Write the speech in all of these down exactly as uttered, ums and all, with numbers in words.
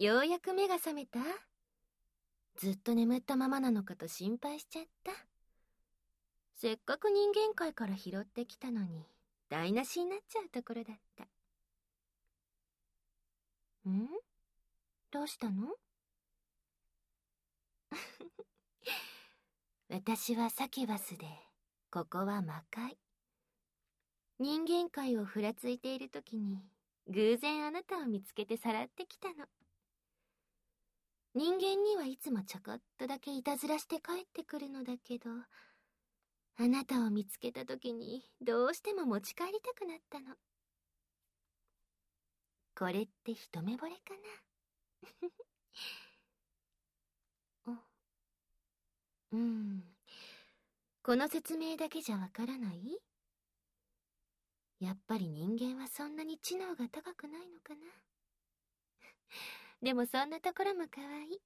ようやく目が覚めた？ずっと眠ったままなのかと心配しちゃった。せっかく人間界から拾ってきたのに台無しになっちゃうところだった。ん？どうしたの？私はサキュバスで、ここは魔界。人間界をふらついている時に偶然あなたを見つけてさらってきたの。人間にはいつもちょこっとだけいたずらして帰ってくるのだけど、あなたを見つけた時にどうしても持ち帰りたくなったの。これって一目惚れかな？うん。この説明だけじゃわからない？やっぱり人間はそんなに知能が高くないのかな？でもそんなところも可愛い。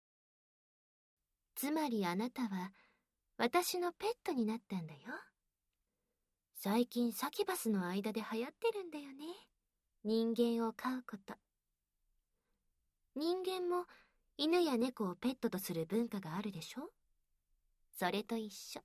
つまりあなたは私のペットになったんだよ。最近サキュバスの間で流行ってるんだよね。人間を飼うこと。人間も犬や猫をペットとする文化があるでしょ？それと一緒。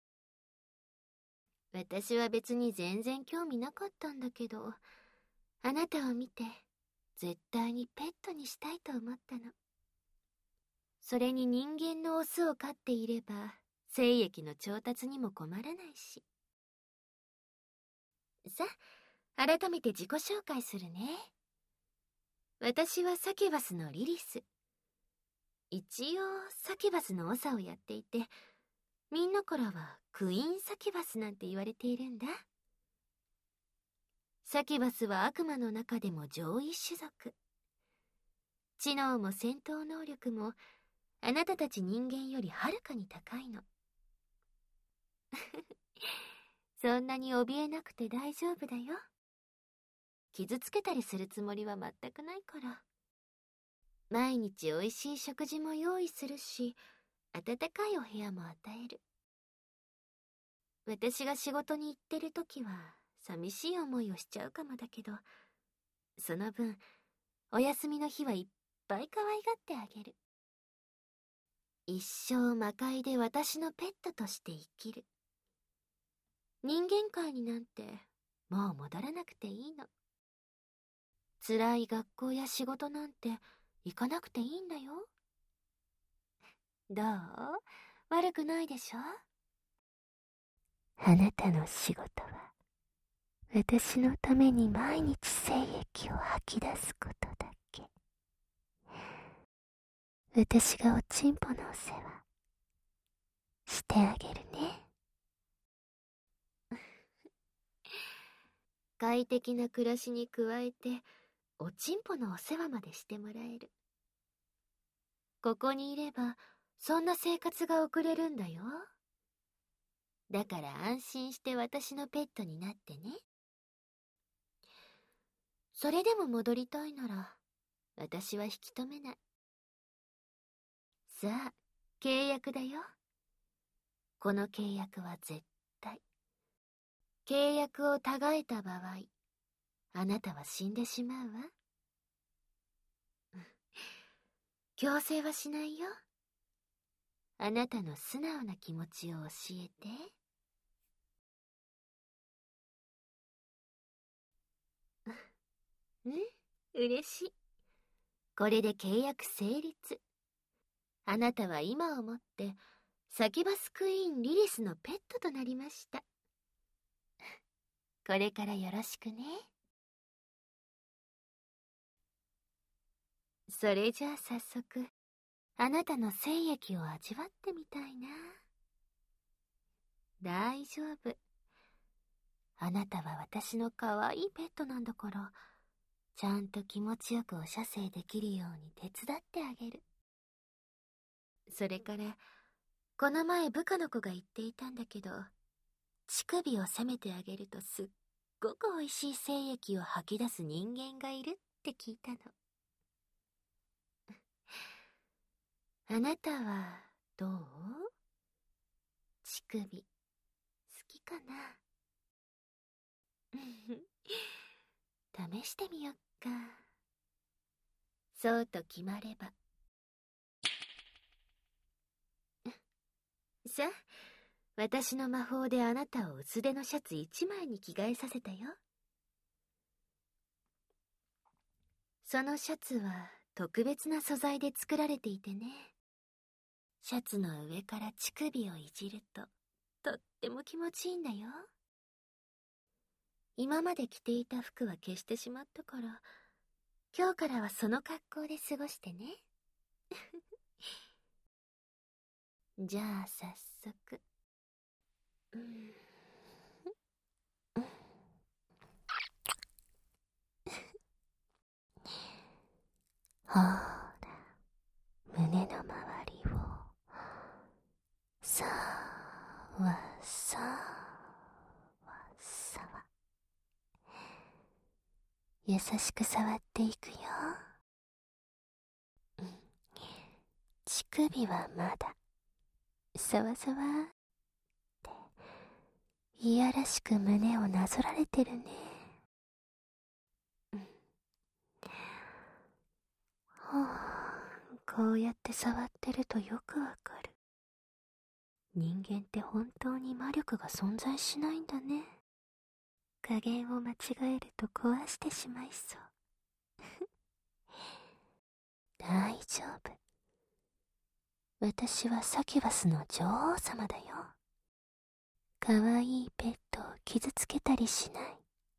私は別に全然興味なかったんだけど、あなたを見て絶対にペットにしたいと思ったの。それに人間のオスを飼っていれば精液の調達にも困らないし。さあ、改めて自己紹介するね。私はサキュバスのリリス。一応サキュバスの長をやっていて、みんなからはクイーンサキュバスなんて言われているんだ。サキュバスは悪魔の中でも上位種族。知能も戦闘能力もあなたたち人間よりはるかに高いの。そんなに怯えなくて大丈夫だよ。傷つけたりするつもりは全くないから。毎日おいしい食事も用意するし、暖かいお部屋も与える。私が仕事に行ってる時は寂しい思いをしちゃうかもだけど、その分お休みの日はいっぱい可愛がってあげる。一生魔界で私のペットとして生きる。人間界になんてもう戻らなくていいの。辛い学校や仕事なんて行かなくていいんだよ。どう？悪くないでしょ？あなたの仕事は私のために毎日精液を吐き出すことだけ。私がおちんぽのお世話してあげるね。快適な暮らしに加えておちんぽのお世話までしてもらえる。ここにいればそんな生活が送れるんだよ。だから安心して私のペットになってね。それでも戻りたいなら私は引き止めない。さあ、契約だよ。この契約は絶対。契約をたがえた場合、あなたは死んでしまうわ。強制はしないよ。あなたの素直な気持ちを教えて。うん、嬉しい。これで契約成立。あなたは今をもってサキュバスクイーンリリスのペットとなりました。これからよろしくね。それじゃあ早速あなたの精液を味わってみたいな。大丈夫。あなたは私の可愛いペットなんだから、ちゃんと気持ちよくお射精できるように手伝ってあげる。それから、この前部下の子が言っていたんだけど、乳首を責めてあげるとすっごく美味しい精液を吐き出す人間がいるって聞いたの。あなたはどう？乳首好きかな？試してみよっか。 そうと決まれば。さあ、私の魔法であなたを薄手のシャツ一枚に着替えさせたよ。そのシャツは特別な素材で作られていてね。シャツの上から乳首をいじると、とっても気持ちいいんだよ。今まで着ていた服は消してしまったから、今日からはその格好で過ごしてね。じゃあ早速。うん、ほら、胸の周りをさわさわさわ優しく触っていくよ。うん、乳首はまださわさわっていやらしく胸をなぞられてるね。うん、はあ、こうやって触ってるとよくわかる。人間って本当に魔力が存在しないんだね。加減を間違えると壊してしまいそう。大丈夫。私はサキュバスの女王様だよ。かわいいペットを傷つけたりしない。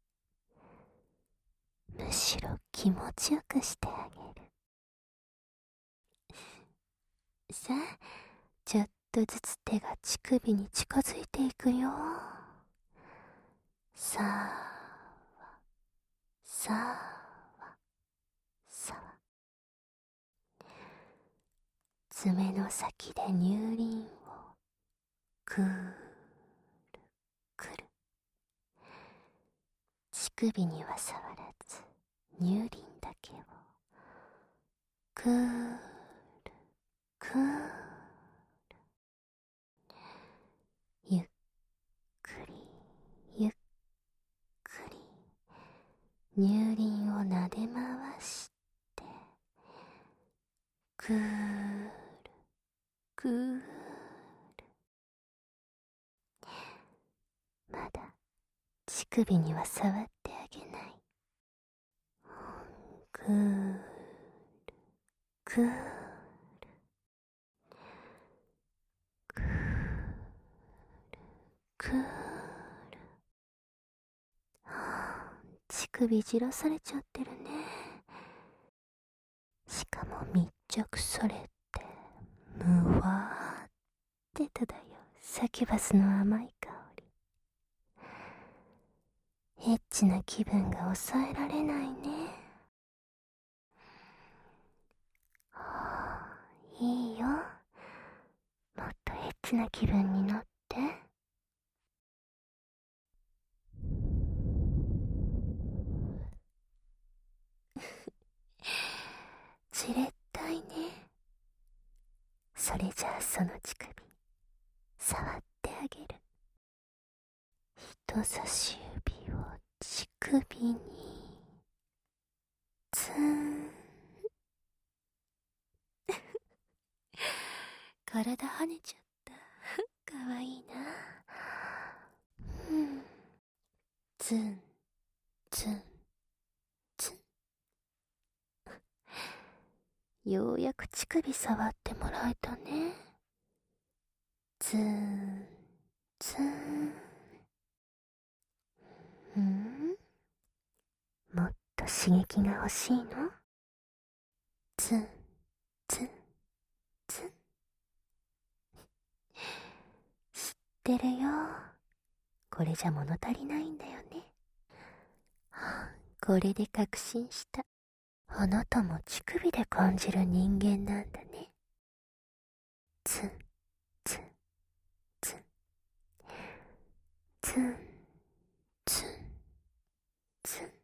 むしろ気持ちよくしてあげる。さあ、ちょっとずつ手が乳首に近づいていくよ。さあ、さあ、さあ。爪の先で乳輪をくるくる。乳首には触らず乳輪だけをくるくる。ゆっくりゆっくり乳輪をなで回してくるくる。まだ乳首には触ってあげない。くるくるくるくる。はあ、乳首じらされちゃってるね。しかも密着されてむわーって漂うサキュバスの甘い香り。エッチな気分が抑えられないね。はあ、いいよ。もっとエッチな気分になって。じれったいね。それじゃあその乳首触ってあげる。人差し指を乳首にツーン。体跳ねちゃった。かわいいな。うん。ツンツンツン。ようやく乳首触ってもらえたね。ツンツン。うん、もっと刺激が欲しいの？ツンツンツン。知ってるよ。これじゃ物足りないんだよね。はあ、これで確信した。あなたも乳首で感じる人間なんだね。ツンツンツンツンツンツン。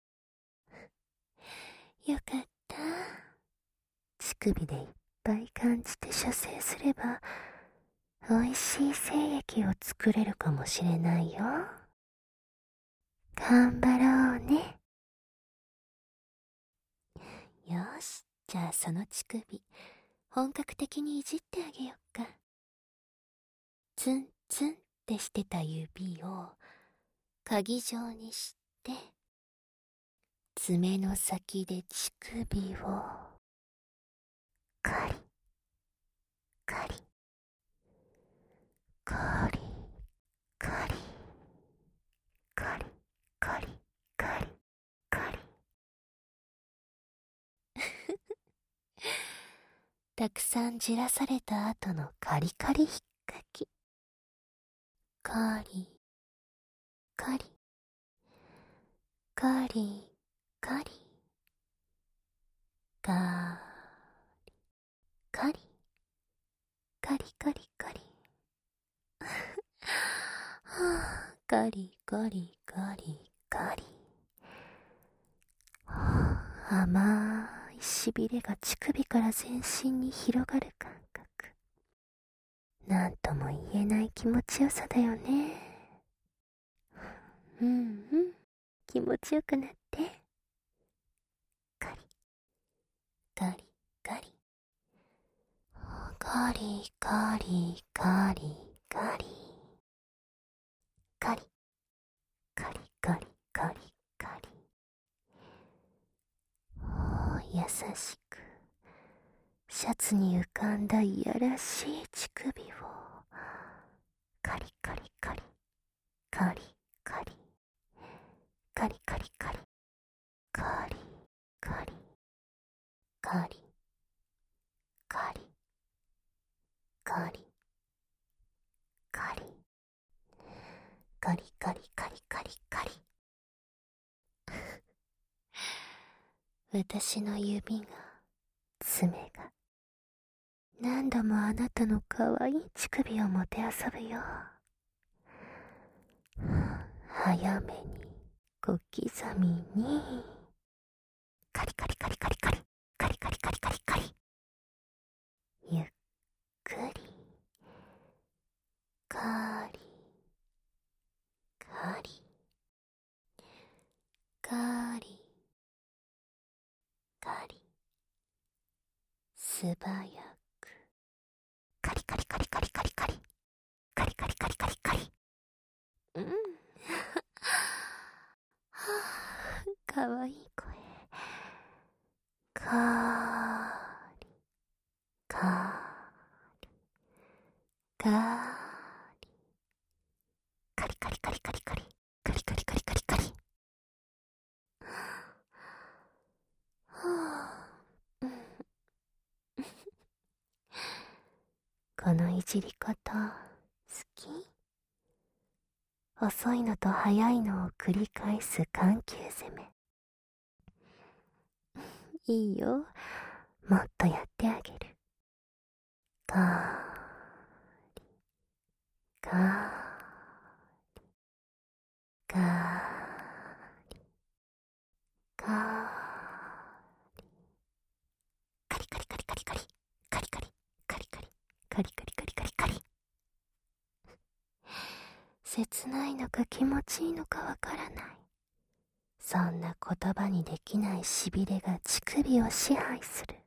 よかった。乳首でいっぱい感じて射精すればおいしい精液を作れるかもしれないよ。頑張ろうね。 よーし、じゃあその乳首、本格的にいじってあげよっか。ツンツンってしてた指を鍵状にして、爪の先で乳首をカリカリカリカリカリカリカリカリたくさんじらされた後のカリカリひっかき。カリカリカリカリカリカリカリカリカリはあ、カリカリカリカリ、はあ、甘いしびれが乳首から全身に広がる感覚。なんとも言えない気持ちよさだよね。うんうん、気持ちよくなって。カリカリカリカリカリカリカリカリカリカリカリカリ、優しくシャツに浮かんだいやらしい乳首をカリカリカリカリカリカリカリカリカリカリカリカリカリカリカリカリカリカリカリ私の指が、爪が何度もあなたの可愛い乳首をもてあそぶよ。早めに小刻みにカリカリカリカリカリカリカリカリカリカリ、ゆっくりカリカリカリカリ、素早くカリカリカリカリカリカリカリカリカリカリカリ、うんはあ、かわいい声。カリカリカリカリカリカリカリカリカリカリカリカリカリ、はあ、うん、このいじり方好き？遅いのと早いのを繰り返す緩急攻め。いいよ、もっとやってあげる。カリカリカリカリカリカリカリカリカリカリカリカリカリカリカリカリカリカリカリ、切ないのか気持ちいいのかわからない、そんな言葉にできないしびれが乳首を支配する。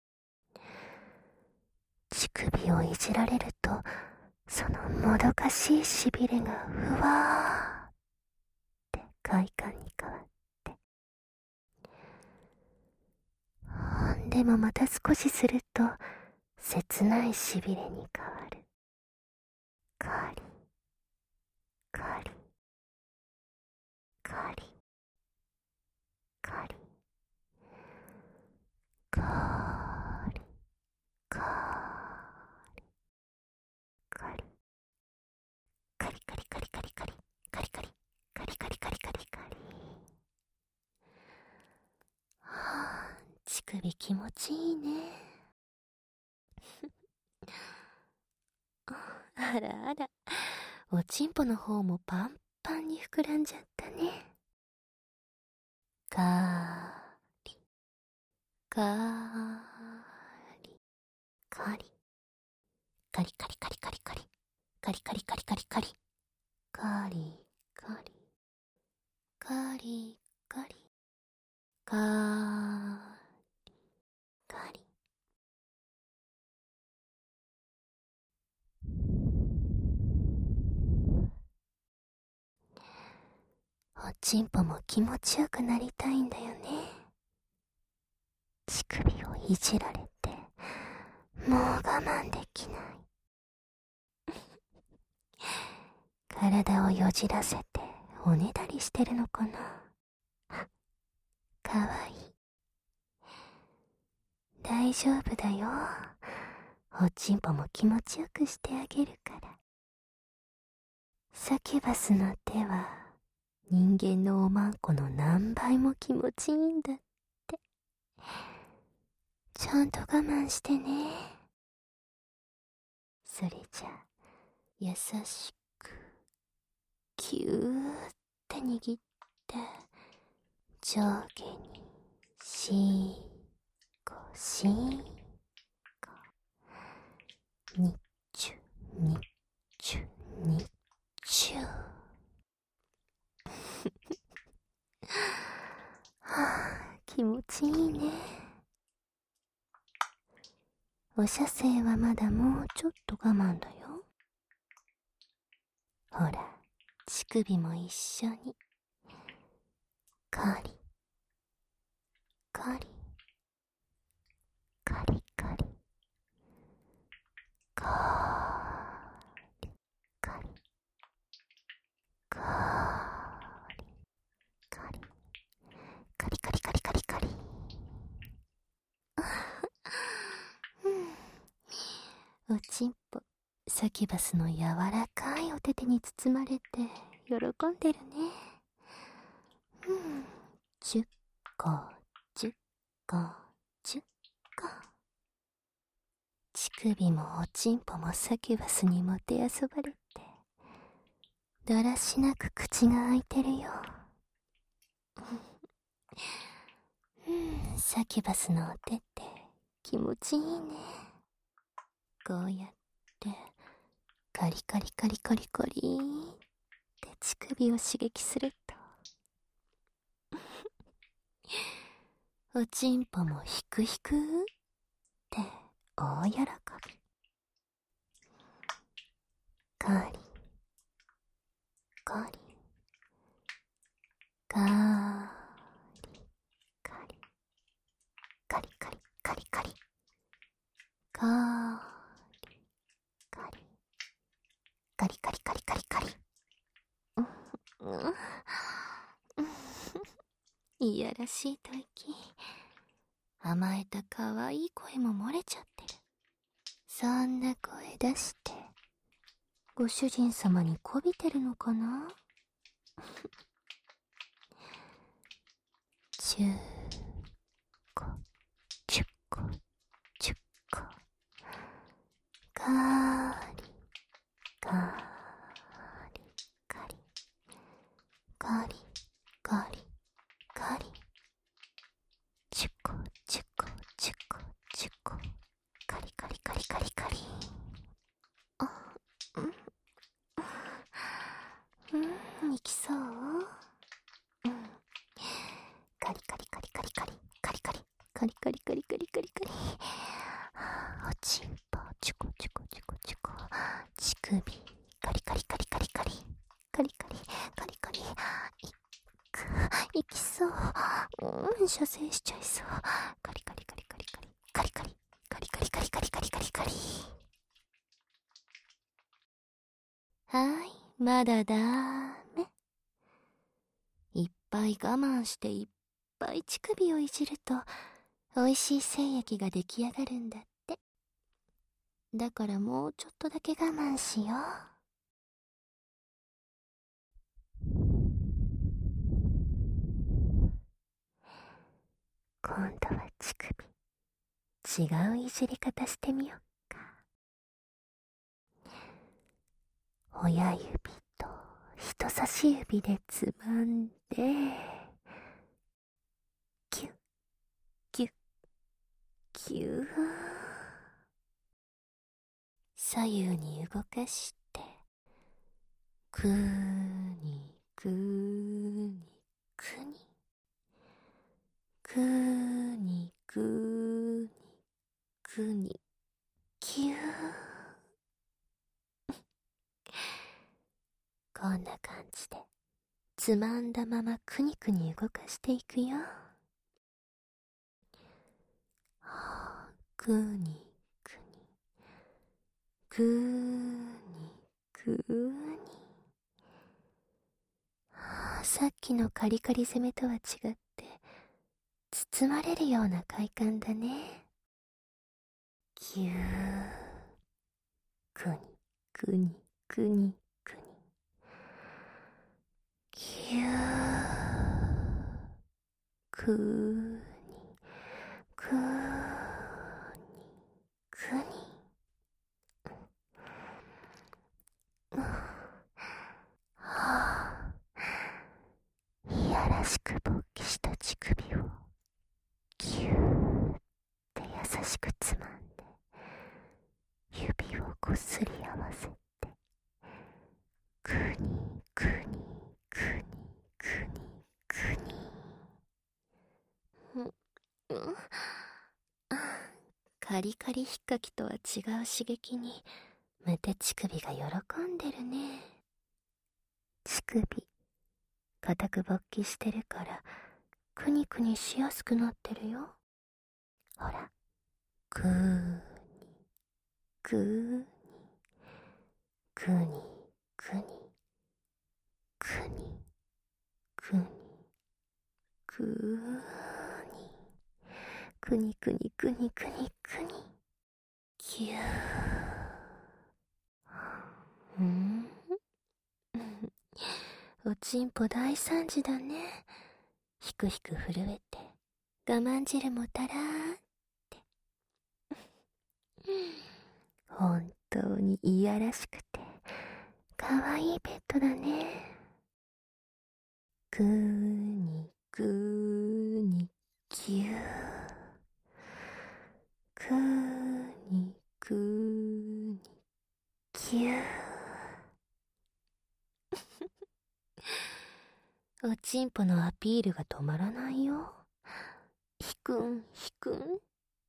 乳首をいじられると、そのもどかしいしびれがふわーって快感に変わって、でもまた少しすると切ないしびれに変わる。カリカリカリカリカリカリカリカリカリカリカリカリカリカリカリカリカリカリカリ、はあ、乳首気持ちいいね。あらあら、おちんぽの方もパンパンに膨らんじゃったね。カリカリカリカリカリカリカリカリカリカリカリカリカリカリカリカリカリカリおちんぽも気持ちよくなりたいんだよね。乳首をいじられてもう我慢できない。体をよじらせておねだりしてるのかな。かわいい。大丈夫だよ。おちんぽも気持ちよくしてあげるから。サキュバスの手は人間のおまんこの何倍も気持ちいいんだって。ちゃんと我慢してね。それじゃ優しくキューって握って上下にシーコシーコニッチュニッチュニッチュはあ、気持ちいいね。お射精はまだもうちょっと我慢だよ。ほら、乳首も一緒にカリカリカリカリカリカリカリカリカリカリカリカリカリ。おちんぽ、サキュバスの柔らかいお手手に包まれて喜んでるね。うん、じゅっこじゅっこじゅっこ。乳首もおちんぽもサキュバスにもてあそばれてだらしなく口が開いてるよ。うん、サキュバスのお手って気持ちいいね。こうやってカリカリカリカリカリって乳首を刺激するとおちんぽもヒクヒクって大喜び。カリカリカリカリカリカリカリカリカリカリカリカリカリカリカリ。いやらしい吐息。甘えたかわいい声も漏れちゃってる。そんな声出してご主人様にこびてるのかな。チューコチュッコチュッコカーリカーリカリカリカリカリチュコチュコチュコチュコカリカリカリカリカリ。あ、うんうん、いきそう。うん、カリカリカリカリカリカリカリカリカリカリカリカリカリ。おちんぽチュコチュコチュコチュコ乳首カリカリカリカリカリカリカリカリカリ。いくいきそう。うん、射精しちゃいそう。カリカリカリカリカリカリカリカリカリカリカリカリカリカリ。はい、まだダメ。いっぱい我慢していっぱい乳首をいじると美味しい精液が出来上がるんだって。だからもうちょっとだけ我慢しよう。今度は乳首違ういじり方してみようか。親指と人差し指でつまんでキュッキュッキュー、左右に動かしてくーにくーにくにくーにくーにくにキュー。こんな感じでつまんだままくにくに動かしていくよ。くにくに、くにくに。さっきのカリカリ攻めとは違って包まれるような快感だね。ぎゅー、くにくにくにくに、ぎゅー、くにくにくに。はあ、いやらしく勃起した乳首をぎゅーって優しくつまんで、指をこっそり合わせて、くにくにくにくにくに。カリカリ引っかきとは違う刺激に無手乳首が喜んでるね。乳首固く勃起してるからくにくにしやすくなってるよ。ほら、くーにくーにくにくにくにくにくーにくにくにくにくにくに、ぎゅー。んおちんぽ大惨事だね。ひくひく震えて我慢汁もたらーって。本当にいやらしくてかわいいペットだね。くーにくーにぎゅー、くーにくーにぎゅー。おちんぽのアピールが止まらないよ。ひくんひくんって、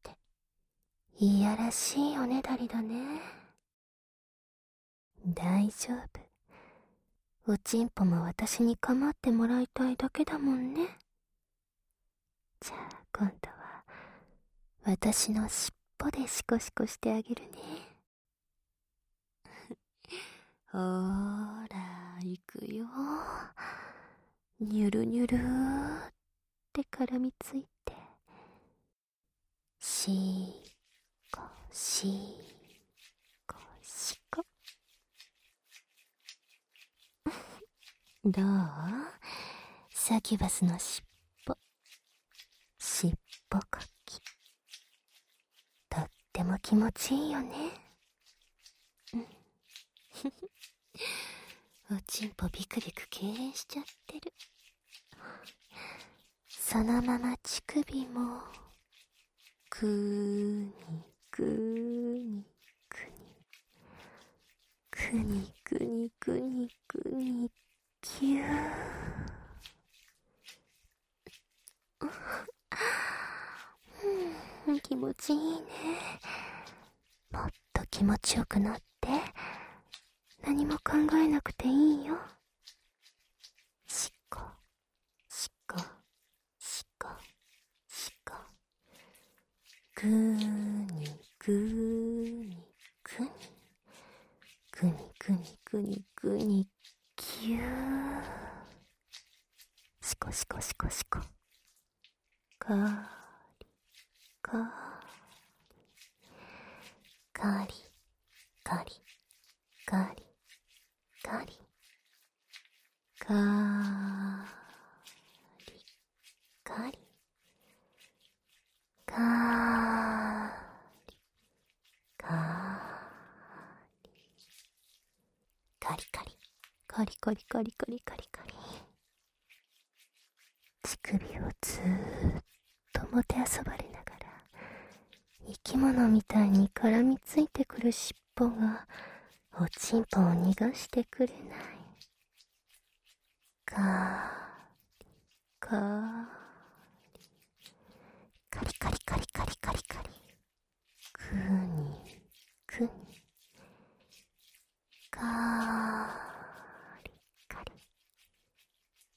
いやらしいおねだりだね。大丈夫、おちんぽも私に構ってもらいたいだけだもんね。じゃあ今度は私の尻尾でシコシコしてあげるね。ほーら、いくよ。にゅるにゅるーって絡みついて、しこしこしこ。どう？サキュバスのしっぽ、しっぽこき、とっても気持ちいいよね。おちんぽビクビク痙攣しちゃってる。そのまま乳首もくーにくーにくにくにくにくにぎゅー。気持ちいいね。もっと気持ちよくなって、何も考えなくていいよ。しこしこしこしこ、ぐーにぐーにぐにぐにぐにぐにぐにぎゅー。しこしこしこしこ、かーりかーりかりかりかりかりかーりかりかーりかーりカリカリカリカリカリカリカリカリ。乳首をずーっともてあそばれながら生き物みたいに絡みついてくる尻尾がおちんぽを逃がしてくれない。かーりかーりカリカリカリカリカリカリ、くにくにかーりかり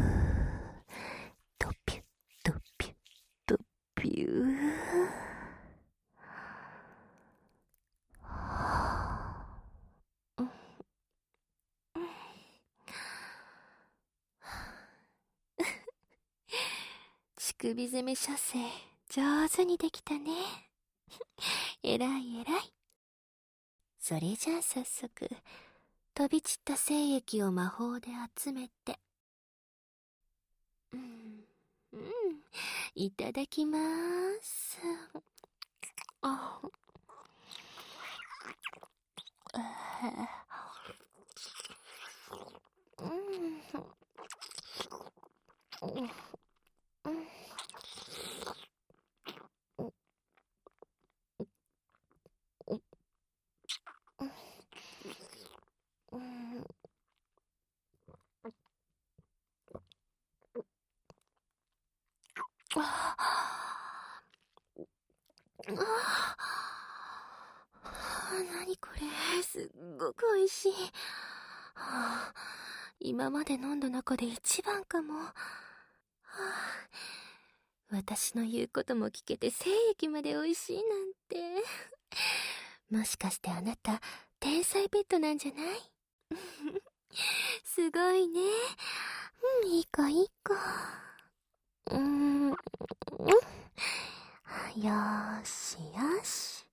首攻め射精、上手にできたね。えらいえらい。それじゃあ早速、飛び散った精液を魔法で集めて。うん、うん、いただきまーす。あ、うん、うん、うん。ああ、なにこれ、すっごく美味しい。はあ、今まで飲んだ中で一番かも。はあ、私の言うことも聞けて精液まで美味しいなんて。もしかしてあなた、天才ペットなんじゃない？すごいね。うん、いい子いい子。うーん、よーしよし。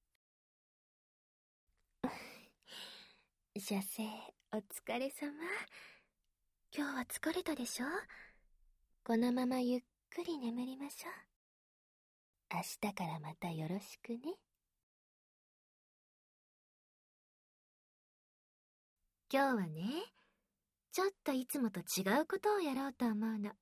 射精、お疲れ様。今日は疲れたでしょ？このままゆっくり眠りましょう。明日からまたよろしくね。今日はね、ちょっといつもと違うことをやろうと思うの。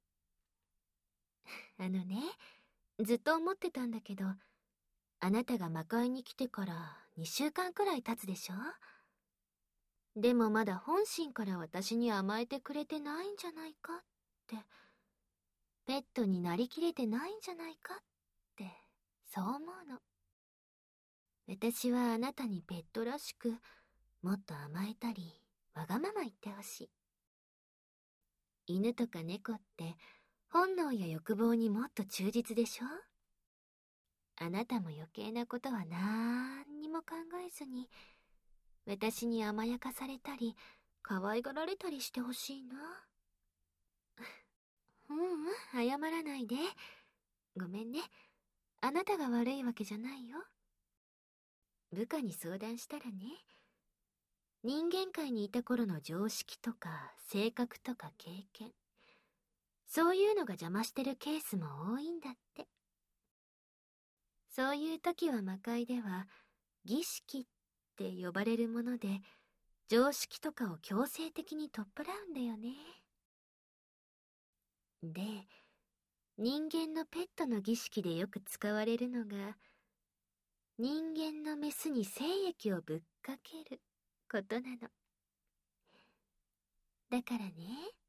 あのね、ずっと思ってたんだけど、あなたが魔界に来てからにしゅうかんくらい経つでしょ？でもまだ本心から私に甘えてくれてないんじゃないかって、ペットになりきれてないんじゃないかって、そう思うの。私はあなたにペットらしく、もっと甘えたり、わがまま言ってほしい。犬とか猫って、本能や欲望にもっと忠実でしょ？あなたも余計なことはなーんにも考えずに、私に甘やかされたり、可愛がられたりしてほしいな。ううん、謝らないで。ごめんね。あなたが悪いわけじゃないよ。部下に相談したらね、人間界にいた頃の常識とか性格とか経験、そういうのが邪魔してるケースも多いんだって。そういう時は魔界では儀式って呼ばれるもので、常識とかを強制的に取っ払うんだよね。で、人間のペットの儀式でよく使われるのが、人間のメスに精液をぶっかけることなの。だからね。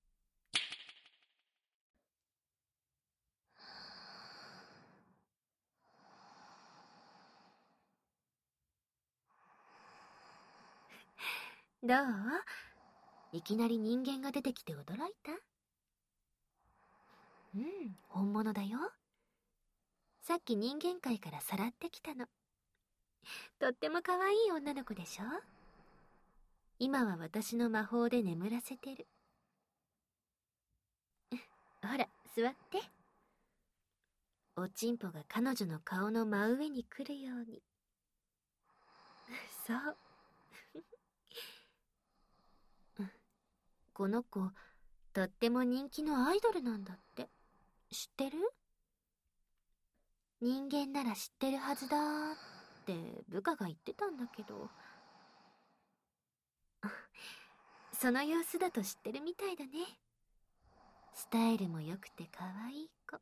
どう？いきなり人間が出てきて驚いた？うん、本物だよ。さっき人間界からさらってきたの。とっても可愛い女の子でしょ？今は私の魔法で眠らせてる。ほら、座って。おちんぽが彼女の顔の真上に来るように。そう。この子、とっても人気のアイドルなんだって。知ってる？人間なら知ってるはずだーって部下が言ってたんだけど。その様子だと知ってるみたいだね。スタイルも良くて可愛い子。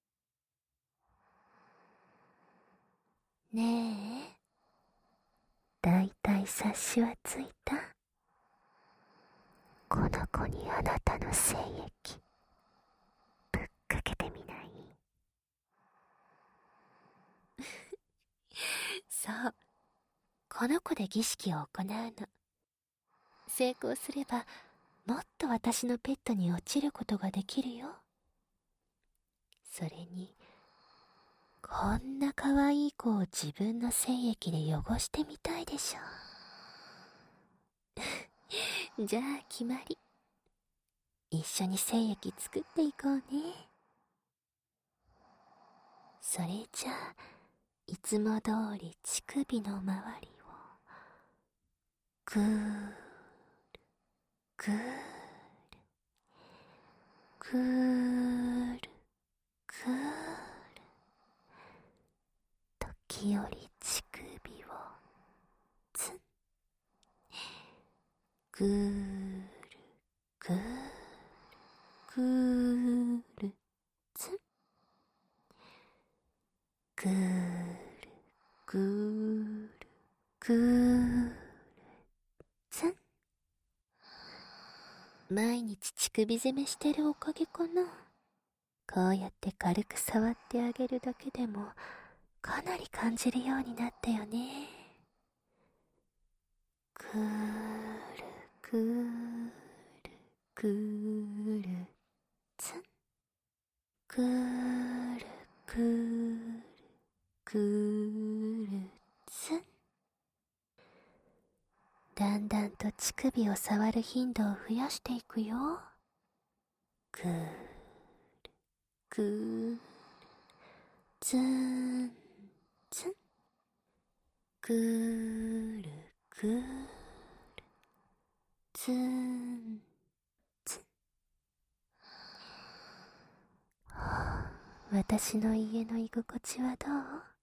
ねえ、だいたい察しはついた？この子にあなたの精液ぶっかけてみない？そう、この子で儀式を行うの。成功すればもっと私のペットに落ちることができるよ。それにこんな可愛い子を自分の精液で汚してみたいでしょ。じゃあ決まり。一緒に精液作っていこうね。 それじゃあ、いつも通り乳首の周りをぐーるぐーるぐーるぐーる、時折乳首をつん、ぐーるぐーるぐーるつん、ぐーるぐーるぐーるつん。毎日乳首攻めしてるおかげかな。こうやって軽く触ってあげるだけでもかなり感じるようになったよね。ぐーるぐーるぐーるつん、ぐーるぐーるぐーるつん。だんだんと乳首を触る頻度を増やしていくよ。ぐーるぐーるつんつん、ぐーるぐーるつんつん。はあ、私の家の居心地はどう？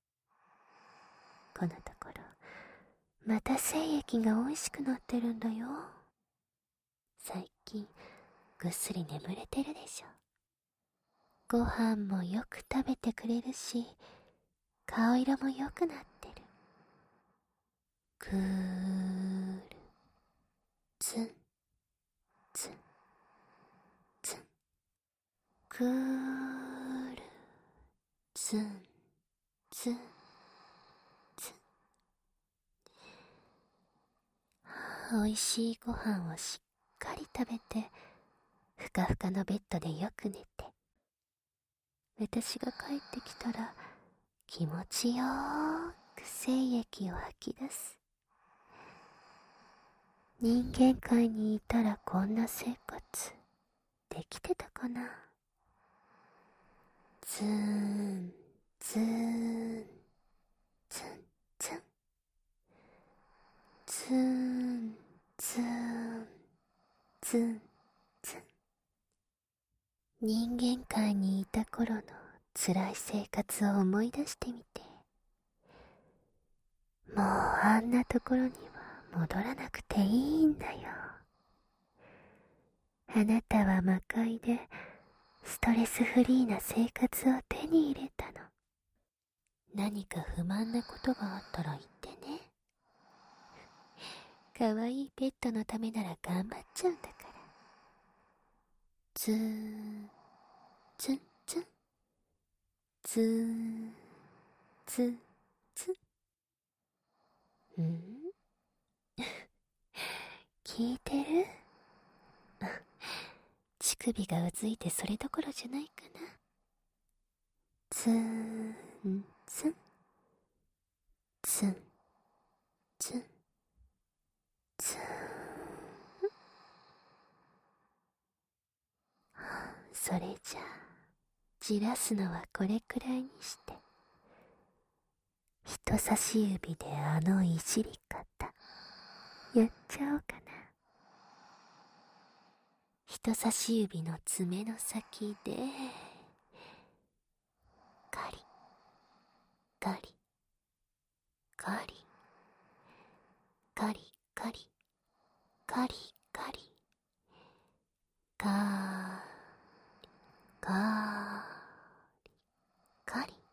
このところまた精液が美味しくなってるんだよ。最近ぐっすり眠れてるでしょ。ご飯もよく食べてくれるし、顔色も良くなってる。ぐーるつんつんつん、ぐーるつんつんつん。おいしいご飯をしっかり食べて、ふかふかのベッドでよく寝て、私が帰ってきたら気持ちよーく精液を吐き出す。人間界にいたらこんな生活できてたかな。ズーンズーンツンツン、ツンツンツンツン。人間界にいた頃の辛い生活を思い出してみて、もうあんなところには戻らなくていいんだよ。あなたは魔界でストレスフリーな生活を手に入れたの。何か不満なことがあったら言ってね。かわいいペットのためなら頑張っちゃうんだから。ツーンツンツンツーンツンツン。ん聞いてる？乳首がうずいてそれどころじゃないかな。ツーンツンツンツンツン。それじゃあじらすのはこれくらいにして、人差し指であのいじり方やっちゃおうかな。人差し指の爪の先でガリガリガリガリガリガリガリガリガリガリ。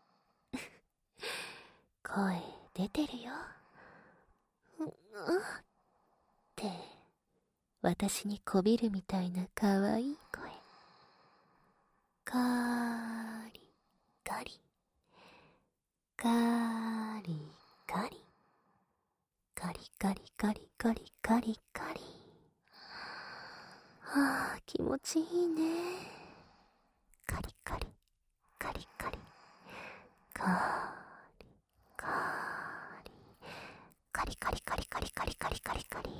声出てるよ。うっって私にこびるみたいなかわいい声。ガリガリガリガリガリガリガリガリガリガリ。はあ、気持ちいいね。カリカリカリカリカリカリカリカリカリカリカリカリカリカリ。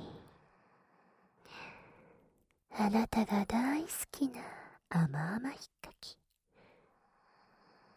あなたが大好きな甘々ひっかき。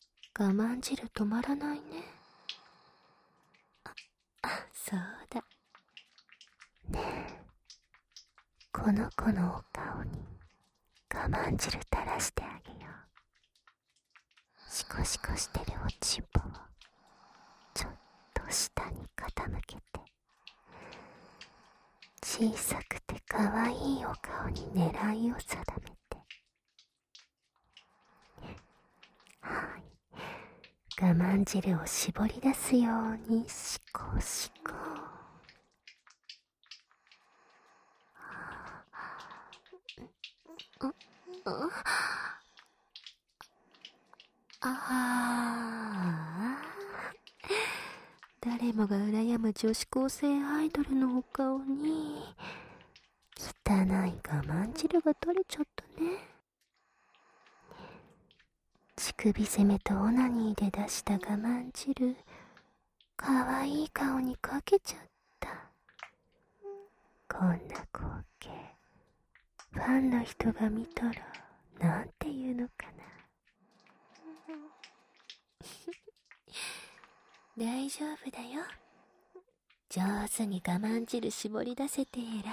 我慢汁止まらないね。あ、あ、そうだ。ねえ、この子のお顔に我慢汁垂らしてあげよう。シコシコしてるおちんぽをちょっと下に傾けて、小さくてかわいいお顔に狙いを定めて、はい、我慢汁を絞り出すようにシコシコ。ああ、誰もが羨む女子高生アイドルのお顔に汚い我慢汁が取れちゃったね。乳首攻めとオナニーで出した我慢汁、かわいい顔にかけちゃった。こんな光景、ファンの人が見たらなんて言うのかな。大丈夫だよ。上手に我慢汁絞り出せて偉いね。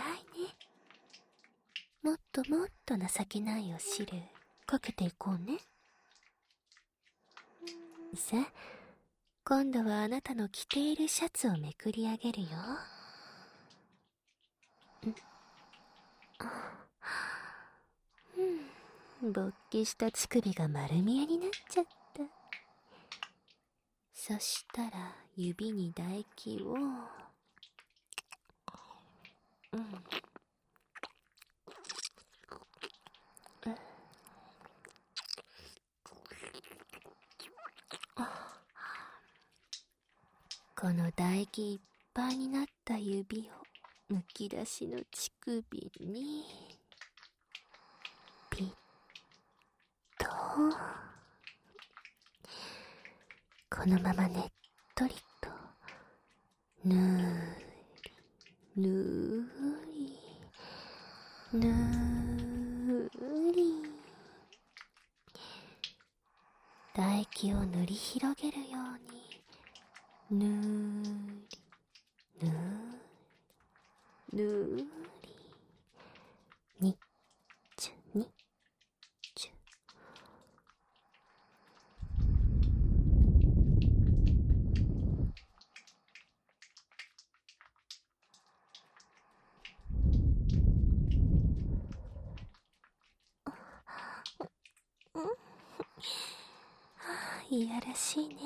もっともっと情けないお汁かけていこうね。さあ、今度はあなたの着ているシャツをめくり上げるよ。うん、勃起した乳首が丸見えになっちゃった。そしたら指に唾液を、うん、この唾液いっぱいになった指をむき出しの乳首にピッと、このままねっとりとぬーりぬーりぬーり唾液を塗り広げるようにぬーりぬーりぬーりにっちゅにっちゅ。いやらしいね。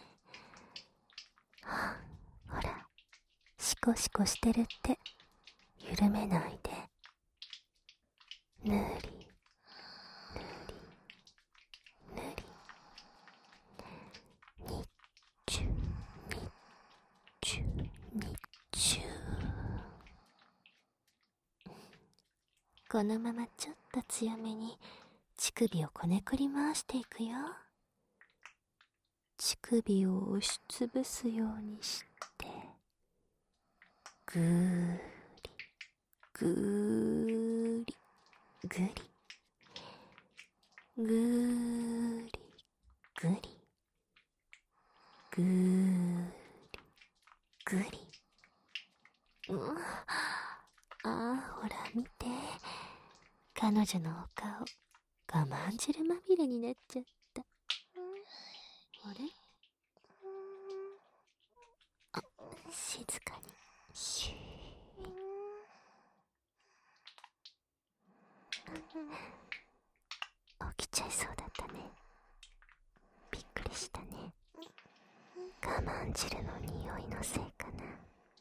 はあ、ほら、シコシコしてるって緩めないで。ぬりぬりぬりにっちゅにっちゅにっちゅ。このままちょっと強めに乳首をこねくり回していくよ。乳首を押しつぶすようにしてぐーりぐーりぐりぐーりぐりぐーりぐり。うん、ああ、ほら見て、彼女のお顔我慢汁まみれになっちゃった。あれ、あ、静かにシュー。起きちゃいそうだったね。びっくりしたね。我慢汁の匂いのせいかな。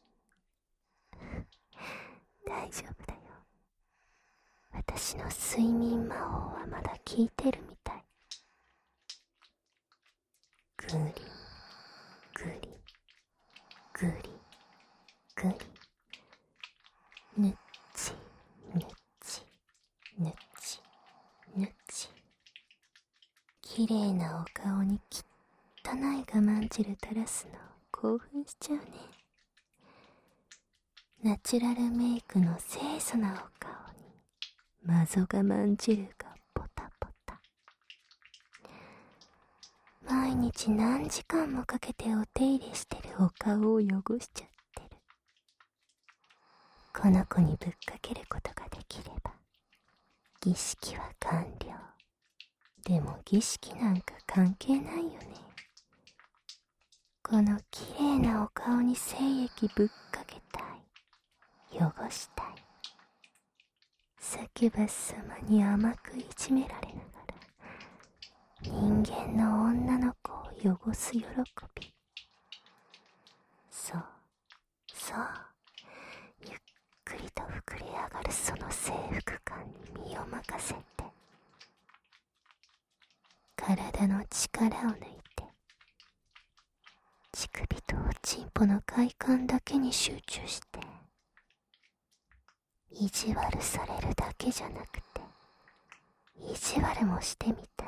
大丈夫だよ。私の睡眠魔法はまだ効いてるみたい。ぐりぐりぐりぐりぬっちぬっちぬっちぬっち。きれいなお顔に汚い我慢汁垂らすの興奮しちゃうね。ナチュラルメイクの清楚なお顔にマゾ我慢汁がポタポタ。毎日日何時間もかけてお手入れしてるお顔を汚しちゃってる。この子にぶっかけることができれば儀式は完了。でも儀式なんか関係ないよね。このきれいなお顔に精液ぶっかけたい、汚したい。サキュバス様に甘くいじめられながら人間の女の子を汚す喜び。そうそう、ゆっくりと膨れ上がるその征服感に身を任せて、体の力を抜いて乳首とおちんぽの快感だけに集中して、意地悪されるだけじゃなくて意地悪もしてみたい。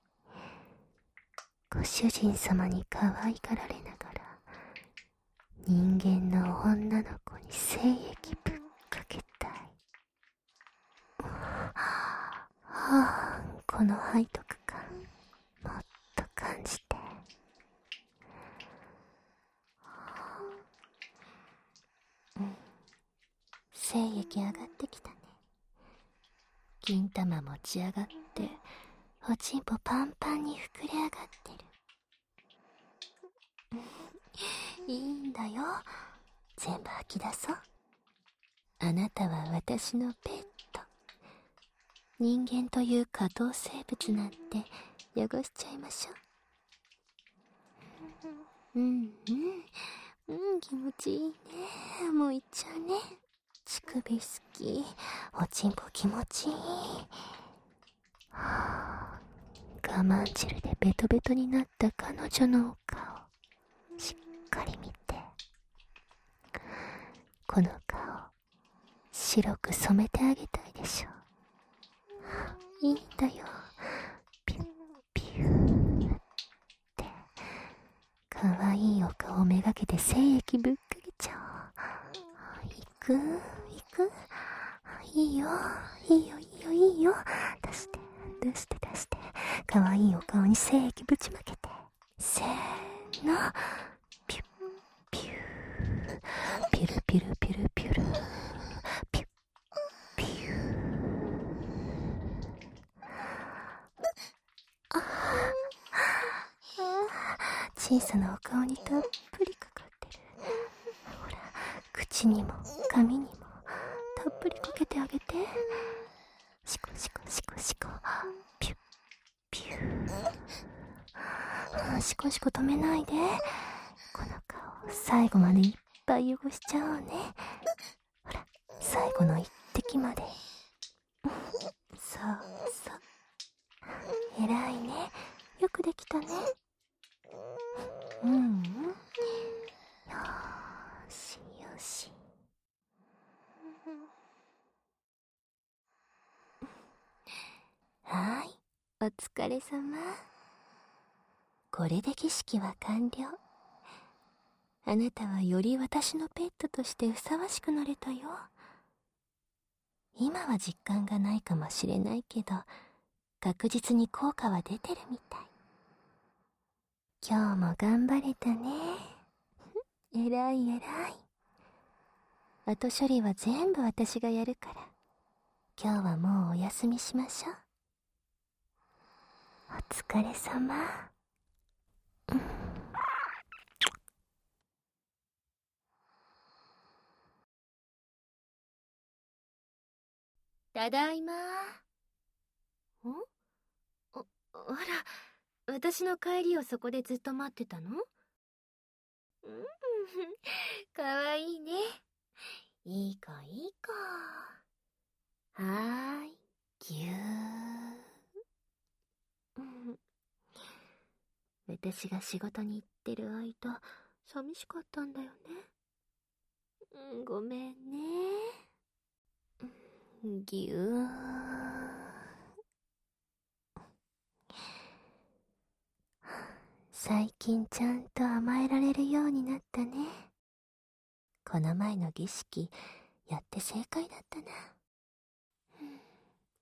ご主人様に可愛がられながら人間の女の子に精液ぶっかけたい。はあ、この背徳感もっと感じて。うん、精液上がってきたね。銀玉持ち上がっておちんぽパンパンに膨れ上がってる。いいんだよ、全部吐き出そう。あなたは私のペット。人間という下等生物なんて汚しちゃいましょう。うんうんうん、気持ちいいね。もういっちゃうね。乳首好き、おちんぽ気持ちいい。はあ、我慢汁でベトベトになった彼女のお顔しっかり見て。この顔白く染めてあげたいでしょ。いいんだよ、ピュッピューってかわいいお顔めがけて精液ぶっかけちゃおう。いくいく、いいよいいよいいよいいよ、出して出して出して、かわいいお顔に精液ぶちまけて、せーの、ピュッピュー、ピュルピュルピュルピュル、ピュッピュー。ああ、小さなお顔にたっぷりかかってる。ほら、口にも髪にもたっぷりかけてあげて。シコシコシコシコ、ピュッピュー。シコシコ止めないで。この顔最後までいっぱい汚しちゃおうね。ほら、最後の一滴まで。そうそう、偉いね、よくできたね。うんうん、よーしよし。はーい、お疲れ様。これで儀式は完了。あなたはより私のペットとしてふさわしくなれたよ。今は実感がないかもしれないけど、確実に効果は出てるみたい。今日も頑張れたね。えらいえらい。後処理は全部私がやるから、今日はもうお休みしましょう。お疲れ様。うん、ただいま。ん？あ、あら、私の帰りをそこでずっと待ってたの？うん、かわいいね。いい子いい子。はーい、ぎゅー。うん、私が仕事に行ってる間、寂しかったんだよね。うん、ごめんね。ぎゅー。最近ちゃんと甘えられるようになったね。この前の儀式、やって正解だったな。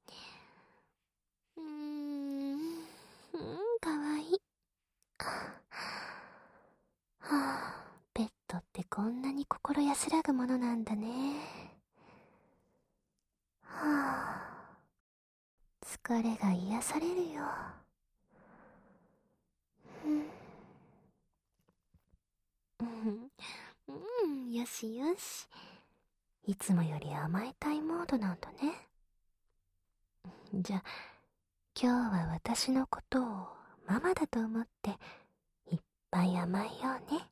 うーん、うん、かわいい。 心安らぐものなんだね。はあ、疲れが癒されるよ。うん、うん、よしよし。いつもより甘えたいモードなんだね。じゃあ、今日は私のことをママだと思っていっぱい甘えようね。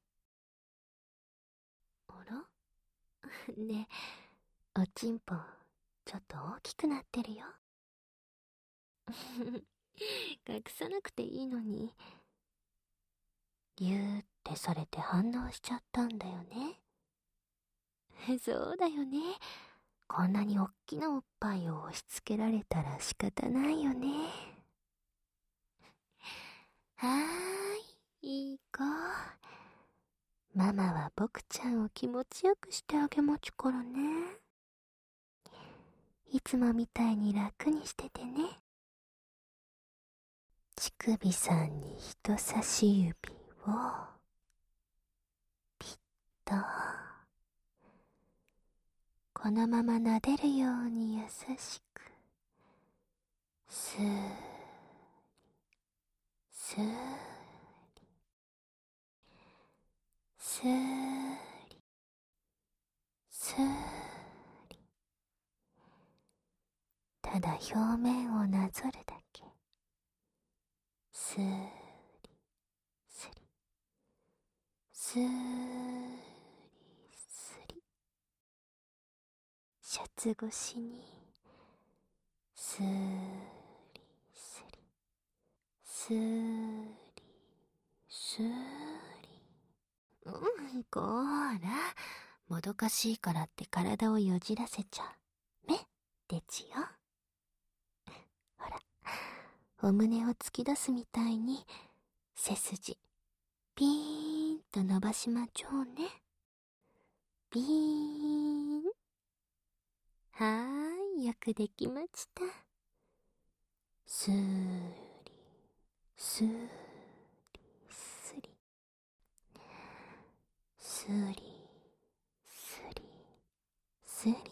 あらねえ、おちんぽちょっと大きくなってるよ。隠さなくていいのに。ぎゅーってされて反応しちゃったんだよね。そうだよね。こんなにおっきなおっぱいを押し付けられたら仕方ないよね。はーい、いい子。ママは僕ちゃんを気持ちよくしてあげまちゅからね。いつもみたいに楽にしててね。乳首さんに人差し指をピッと、このまま撫でるように優しくスーリスーリスーリスーリ、ただ表面をなぞるだけ。スーリスリスーリスリ、シャツ越しにスーリスリスーリスーリ。うん、こーら、もどかしいからって体をよじらせちゃめでちよ。ほら、お胸を突き出すみたいに背筋ピーンと伸ばしまちょうね。ピーン。はーい、よくできました。スーリスーリスリスリスリスリ。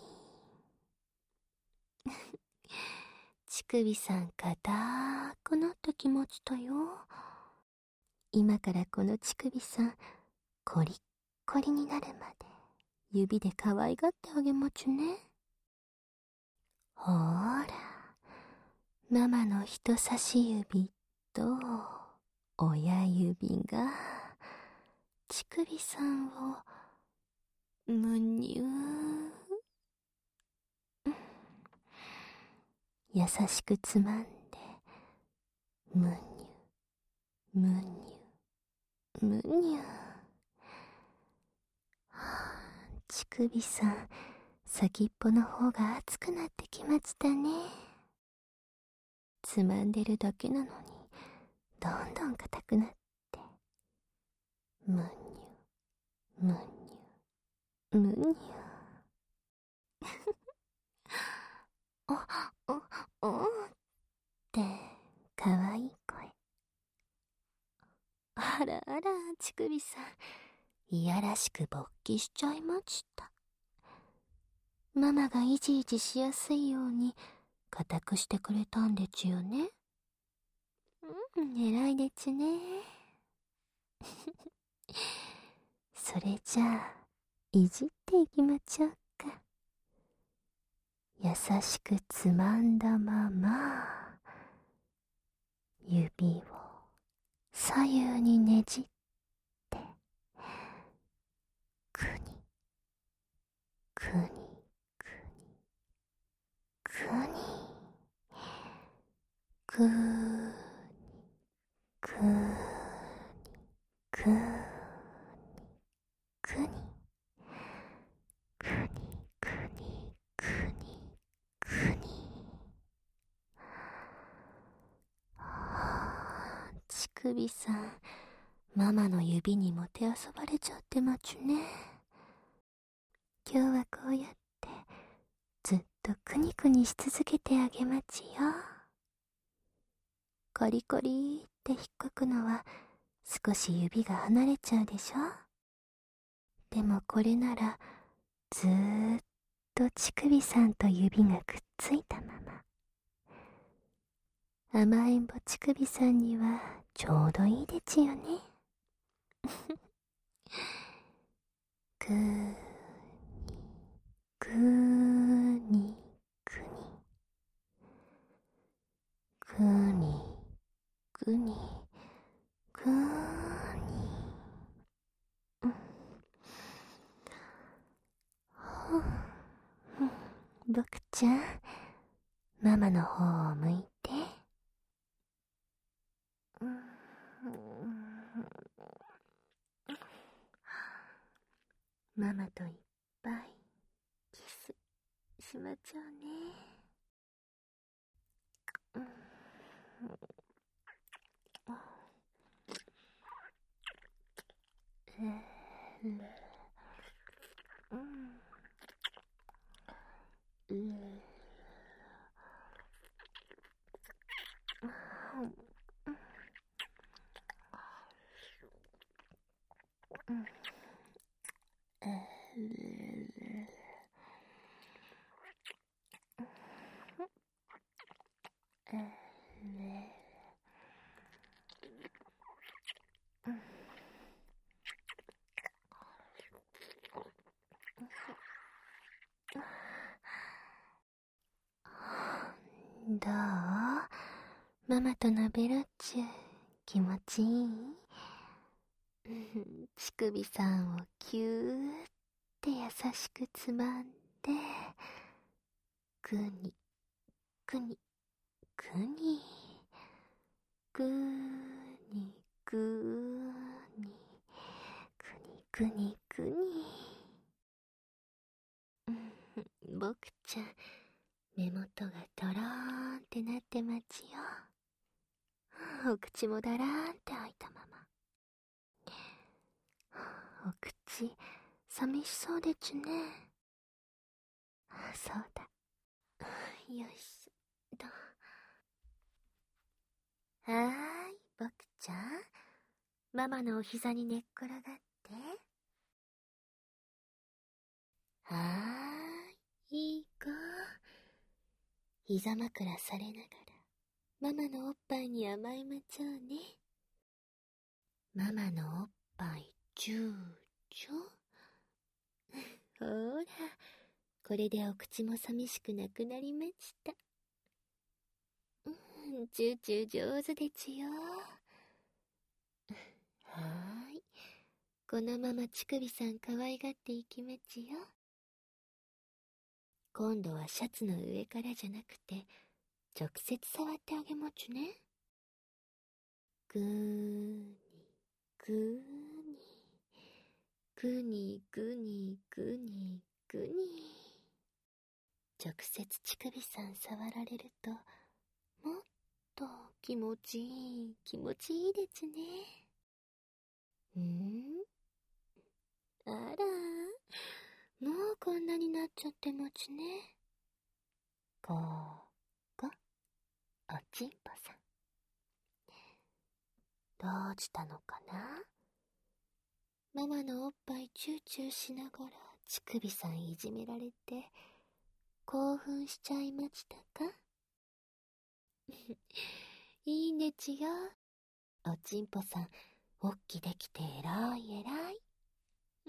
乳首さん硬くなった気持ちだよ。今からこの乳首さんコリッコリになるまで指で可愛がってあげまちゅね。ほーら、ママの人差し指と親指が乳首さんをむにゅー、優しくつまんでむにゅむにゅむにゅ。乳首さん先っぽの方が熱くなってきましたね。つまんでるだけなのにどんどん硬くなって、むにゅむにゅむにゅ。おおおってかわいい声。あらあら、乳首さんいやらしく勃起しちゃいました。ママがいじいじしやすいように硬くしてくれたんでちゅよね。うん、偉いでちゅね。それじゃあいじっていきまちょうか。優しくつまんだまま指を左右にねじってくにくにくにくにくにくにくにくにくにくにくにくに。乳首さんママの指にもてあそばれちゃってまちゅね。今日はこうやってずっとくにくにし続けてあげまちよ。コリコリって引っかくのは少し指が離れちゃうでしょ。 でもこれならずーっと乳首さんと指がくっついたまま。甘えんぼ乳首さんにはちょうどいいでちよね。ぐーにぐーにぐにぐにぐにぐーに、うん、僕ちゃん、ママの方を向いて。ママといっぱいキスしまちゃうね。どう？ママとのベロッチュ気持ちいい？乳首さんをキューって優しくつまんで、ぐにぐにぐにぐにぐにぐにぐにぐに。僕ちゃん、目元がトローンってなってまちよ。お口もだらーんって開いたまま。お口寂しそうでちゅね。そうだ、よいしょと。はーい、僕ちゃん、ママのお膝に寝っ転がって。はーい、いい子。膝枕されながらママのおっぱいに甘えまちょうね。ママのおっぱいチューチュー。ほら、これでお口も寂しくなくなりました。うん、チューチュー上手でちよ。はーい、このまま乳首さん可愛がっていきまちよ。今度はシャツの上からじゃなくて直接触ってあげまちゅね。ぐーにぐーにぐにぐにぐにぐに。直接乳首さん触られるともっと気持ちいい気持ちいいでちゅね。ん？あら、もうこんなになっちゃってまちね。ここ、おちんぽさん。どうしたのかな？ママのおっぱいチューチューしながら乳首さんいじめられて興奮しちゃいましたか？いいねちよ。おちんぽさん、おっきできてえらいえらい。うん、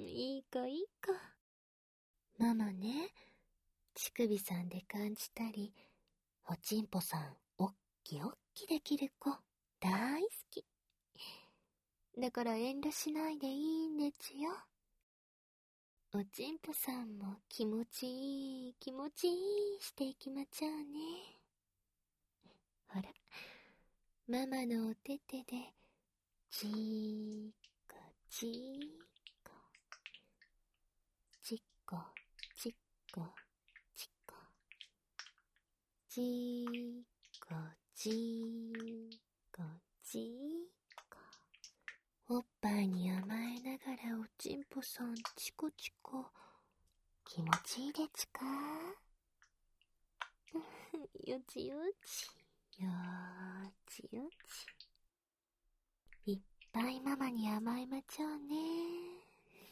いい子いい子。ママね、乳首さんで感じたり、おちんぽさんおっきおっきできる子大好き。だから遠慮しないでいいんでちよ。おちんぽさんも気持ちいい気持ちいいしていきまちょうね。ほら、ママのお手手でちーこちーこちっこちっこちっこちーこちーこちーこ。おっぱいに甘えながらおちんぽさんチコチコ気持ちいいでちか？よちよちよーちよち。いっぱいママに甘えまちょうね。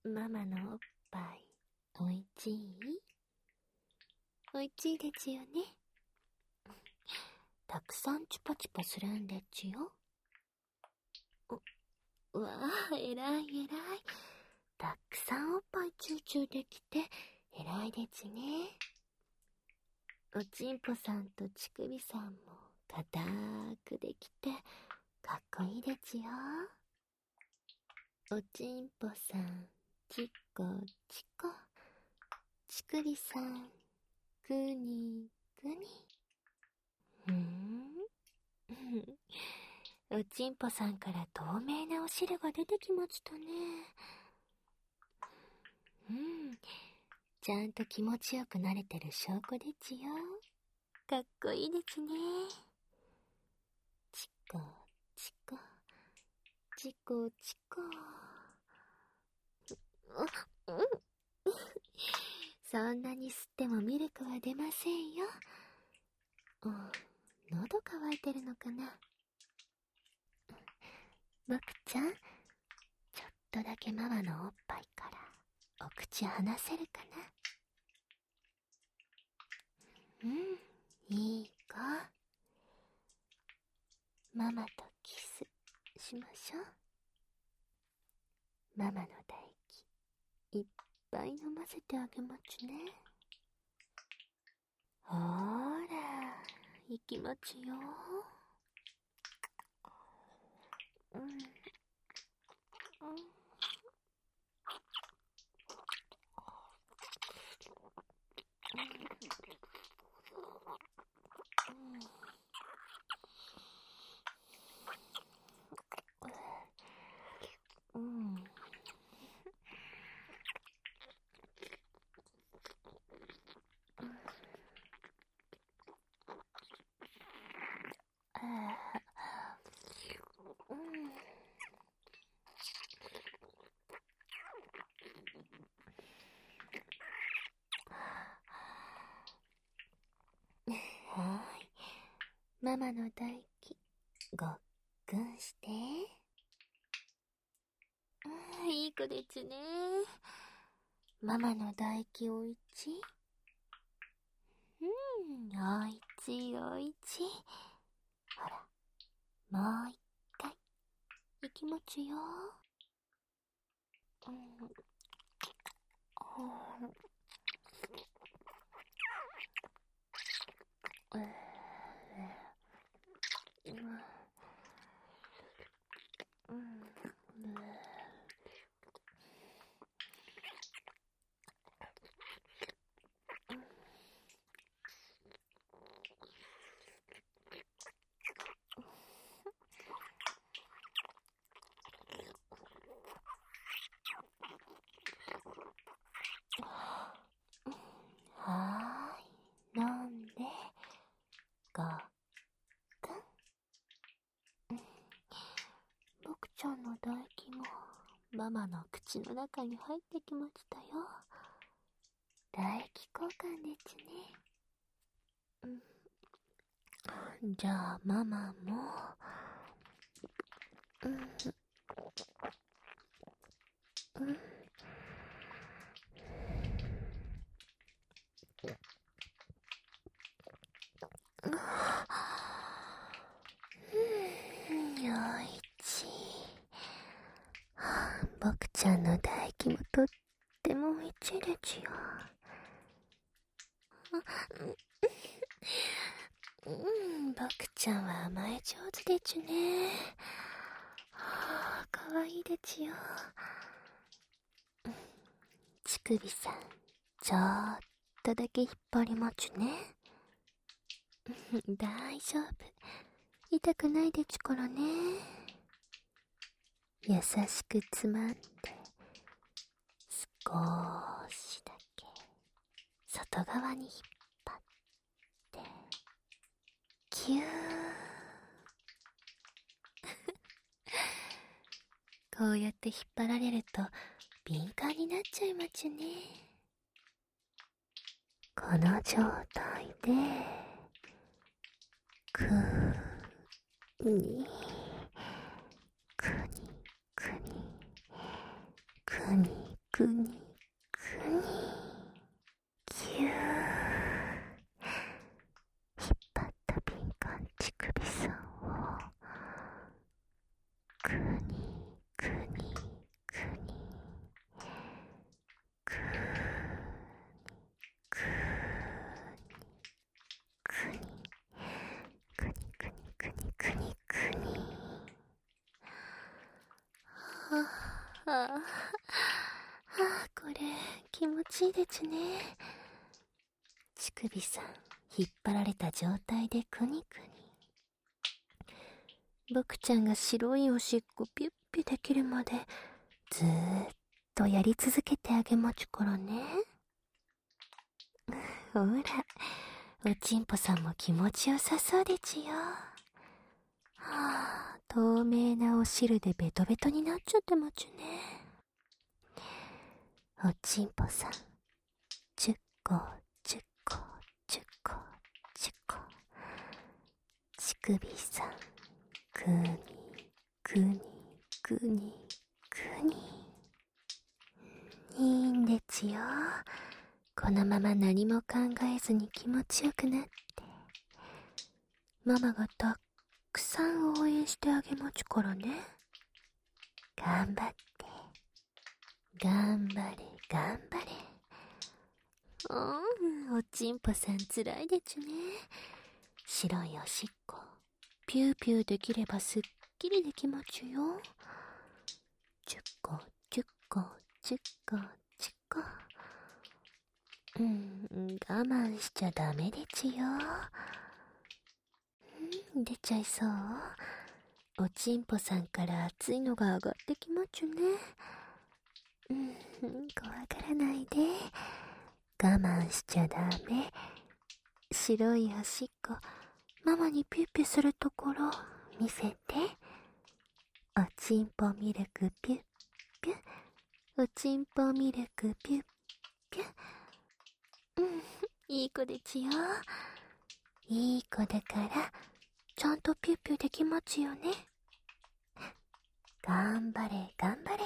ママのおっぱい、おいちい？おいちいでちゅよね。たくさんチュパチュパするんでちゅよ。うわあ、えらいえらい。たくさんおっぱいチューチューできて、えらいでちゅね。おちんぽさんとちくびさんも、かたーくできて、かっこいいでちゅよ。おちんぽさん、ちっこちこ。ちくびさん、くにくに。ふーん。おちんぽさんから透明なお汁が出てきましたね。うん。ちゃんと気持ちよくなれてる証拠でちよ。かっこいいですね。ちこちこ、ちこちこ。う、うん。そんなに吸ってもミルクは出ませんよ。うん、喉乾いてるのかな。僕ちゃん、ちょっとだけママのおっぱいからお口離せるかな。うん、いい子。ママとキスしましょう。ママの唾液いっぱい飲ませてあげまちね。ほーら、いきまちよ。うん、うん、うん、うん。はーい。ママの唾液、ごっくんして。ああ、いい子でちゅね。ママの唾液おいちい？うん、おいちいおいちい。ほら、もう一回、いきもちよ。うん、うん、うん、はーい、飲んで、ごっくん。僕ちゃんの唾液もママの口の中に入ってきましたよ。唾液交換でちね。うん、じゃあママも、うん、うん、うん、よいち。僕ちゃんの唾液もとってもおいちいでちよ。うん、僕ちゃんは甘え上手でちゅね。はあ、かわいいでちよ。ちくびさん、ちょっとだけ引っ張りまちゅね。大丈夫。痛くないでちゅからね。優しくつまんで、少しだけ外側に引っ張って、キュー。こうやって引っ張られると敏感になっちゃいまちゅね。この状態で、くに、くに、くに、くに、 くにくに、ぎゅー。引っ張った敏感乳首さんをくにくにくにくーくーくにくにくにくにくにくに。はあ、はあ、はあ、これ気持ちいいですね。乳首さん引っ張られた状態でくにくに。僕ちゃんが白いおしっこピュッピュできるまでずーっとやり続けてあげまちゅからね。ほら、おちんぽさんも気持ちよさそうでちよ。はあ、透明なお汁でベトベトになっちゃってまちゅね。おちんぽさん、じゅっこ、じゅっこ、じゅっこ、じゅっこ。乳首さん、くに、くに、くに、くに。いいんでちよ。このまま何も考えずに気持ちよくなって。ママがたくさん応援してあげまちゅからね。頑張って。頑張れ、頑張れ。うん、おちんぽさんつらいでちゅね。白いおしっこ、ピューピューできればすっきりできまちゅよ。じゅっこ、じゅっこ、じゅっこ、じゅっこ。うん、我慢しちゃダメでちよ。うん、出ちゃいそう。おちんぽさんから熱いのが上がってきまちゅね。うん、怖がらないで。我慢しちゃダメ。白いおしっこ、ママにピュッピュするところ見せて。おちんぽミルクピュッピュ、おちんぽミルクピュッピュ。うん、いい子でちよ。いい子だからちゃんとピュッピュできまちよね。頑張れ頑張れ。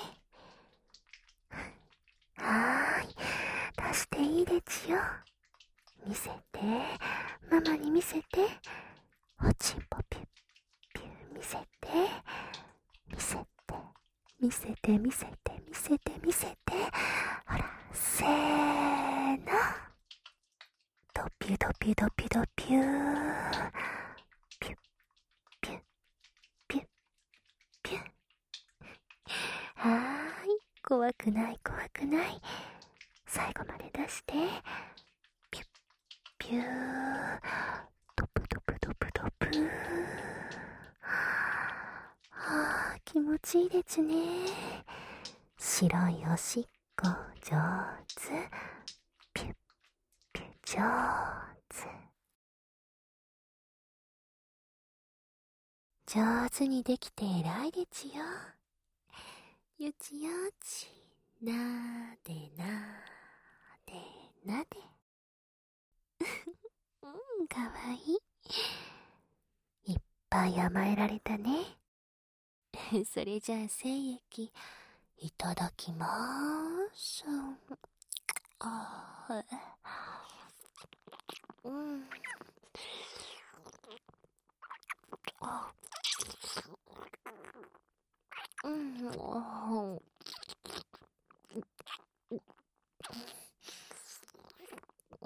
はーい、出していいでちよ。見せて、ママに見せて。おちんぽピュッピュ見せて、見せて、見せて見せて見せて見せて。ほら、せーの。ドピュドピュドピュドピュー。ピュッピュッピュッピュッ。はーい、怖くない怖くない。最後まで出して。ピュッピュー。ドプドプドプドプー。はあ、気持ちいいですね。白いおしっこ上手。ピュッピュ上手。上手にできて偉いでちよ。よちよち、なーでなーでなで。うん、かわいい。いっぱい甘えられたね。それじゃあ精液いただきまーす。あー、うん。あ、うん、あ、うん。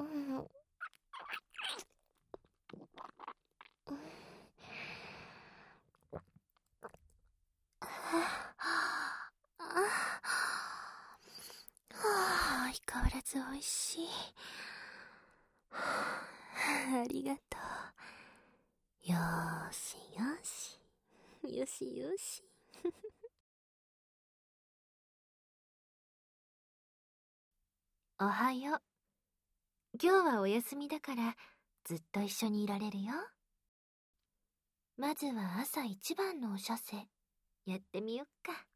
はあ、相変わらずおいしい。ありがとう。よーしよし。よしよし。おはよう。今日はお休みだからずっと一緒にいられるよ。まずは朝一番のお射精やってみよっか。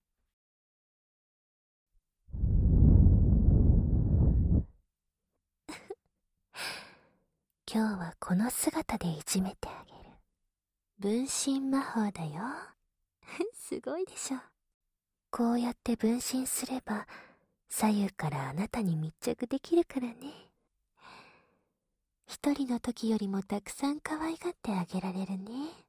今日はこの姿でいじめてあげる。分身魔法だよ。すごいでしょ。こうやって分身すれば左右からあなたに密着できるからね。一人の時よりもたくさん可愛がってあげられるね。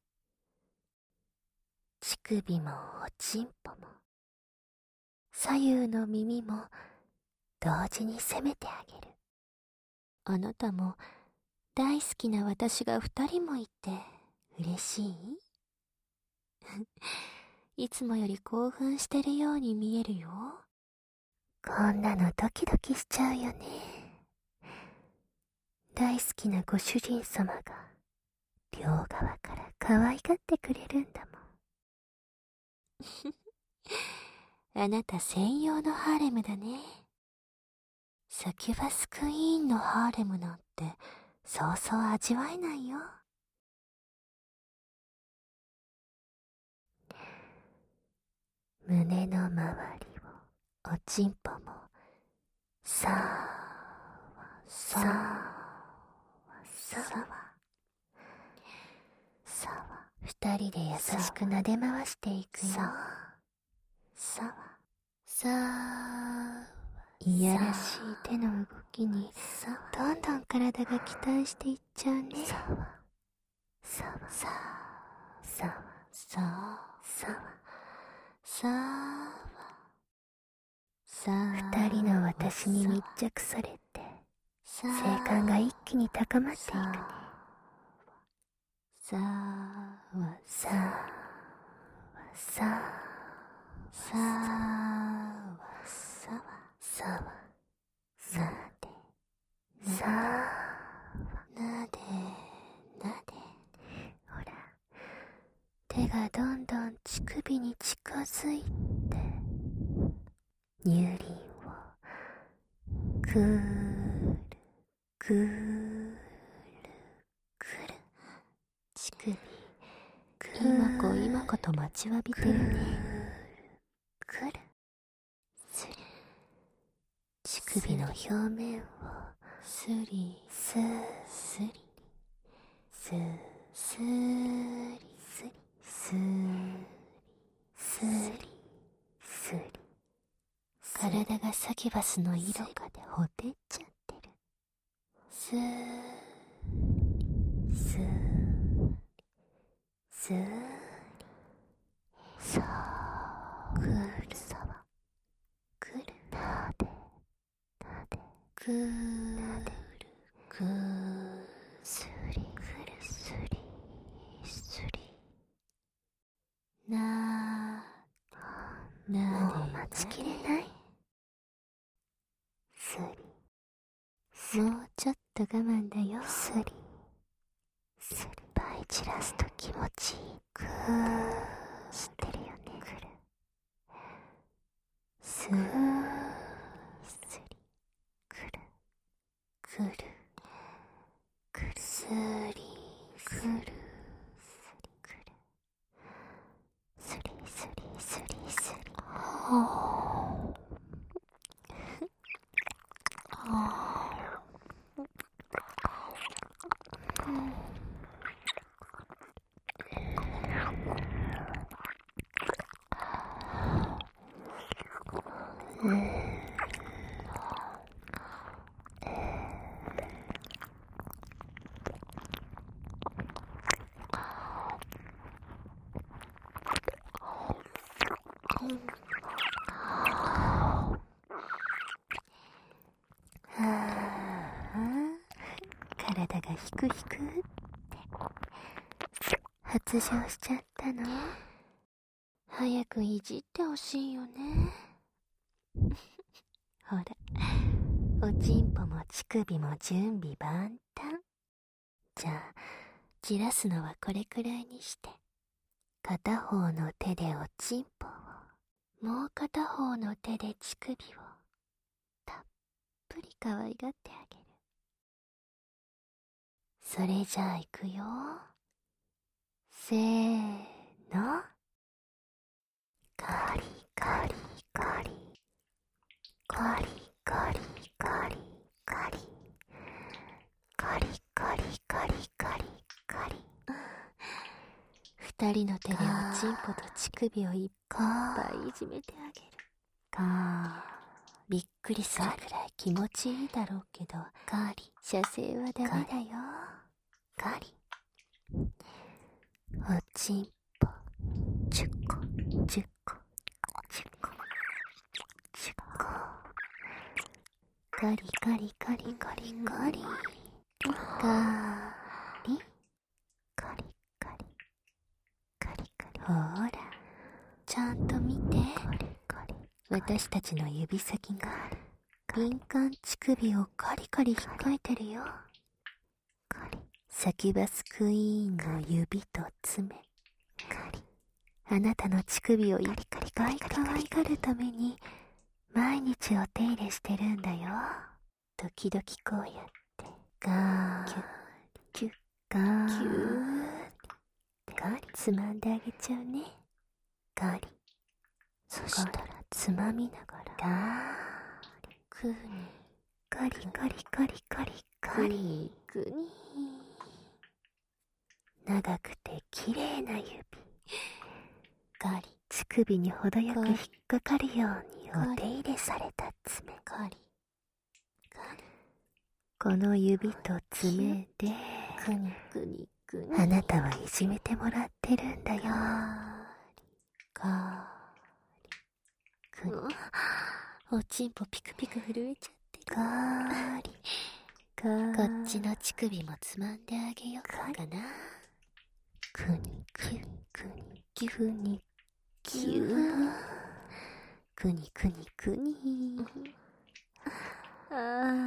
乳首もおちんぽも、左右の耳も同時に攻めてあげる。あなたも大好きな私が二人もいて嬉しい？いつもより興奮してるように見えるよ。こんなのドキドキしちゃうよね。大好きなご主人様が両側から可愛がってくれるんだもん。あなた専用のハーレムだね。サキュバスクイーンのハーレムなんてそうそう味わえないよ。胸の周りをおちんぽもさわさわさわさわ、二人で優しく撫で回していくよ。さわさわ、いやらしい手の動きにどんどん体が期待していっちゃうね。さわさわさわさわさわさわさわさあ、二人の私に密着されて性感が一気に高まっていくね。さあわさあわさあさあわさわさわなでさあなでなで、ほら手がどんどん乳首に近づいて乳輪をくるくるくる、乳首今子今子と待ちわびてるね。くるすり、乳首の表面をすりすすりすすりすりすりすりすり、体がサキュバスの色かでほてっちゃってる。すーりすーりすーりさーくるさわくるなでなでくーるくーすりくるすりすりなーなで、もう待ちきれない。すりもうちょっと我慢だよ。すりすり、バイ散らすと気持ちいい。くー知ってるよね。くるすーすりくるくるくるすりくるくるすりすりすりすり、はー体がヒクヒクって発情しちゃったの？早くいじってほしいよね。ほら、おちんぽも乳首も準備万端。じゃあじらすのはこれくらいにして、片方の手でおちんぽを、もう片方の手で乳首をたっぷり可愛がってあげる。それじゃあいくよ。せーの。カリカリカリカリカリカリカリカリカリカリカリカリ、二人の手でおちんぽと乳首をいっぱいいじめてあげる。かーびっくりするくらい気持ちいいだろうけど、カーリ、射精はダメだよ。カーリ、おちんぽ、じゅっこ、じゅっこ、じゅっこ、じゅっこ。カリカリカリカリカリ。カリ、カリカリ、カリカリ。ほら、ちゃんと見て。カリカリ。私たちの指先が敏感乳首をカリカリ引っかいてるよ。カリ。サキュバスクイーンの指と爪。カリ。あなたの乳首をいっぱい可愛がるために毎日お手入れしてるんだよ。時々こうやってガーキュッキュッガーキューガリつまんであげちゃうね。ガリ。そしたらつまみながらガーリクニガリガリガリガリガリクニ長くて綺麗な指。ガリ乳首に程よく引っかかるようにお手入れされた爪。ガリガリ。この指と爪でクニクニクニあなたはいじめてもらってるんだよ。ガリガリクニ。おちんぽピクピク震えちゃってる。ガリガリ。こっちの乳首もつまんであげようかな。クニクニクニキュニキュークニクニクニ。あー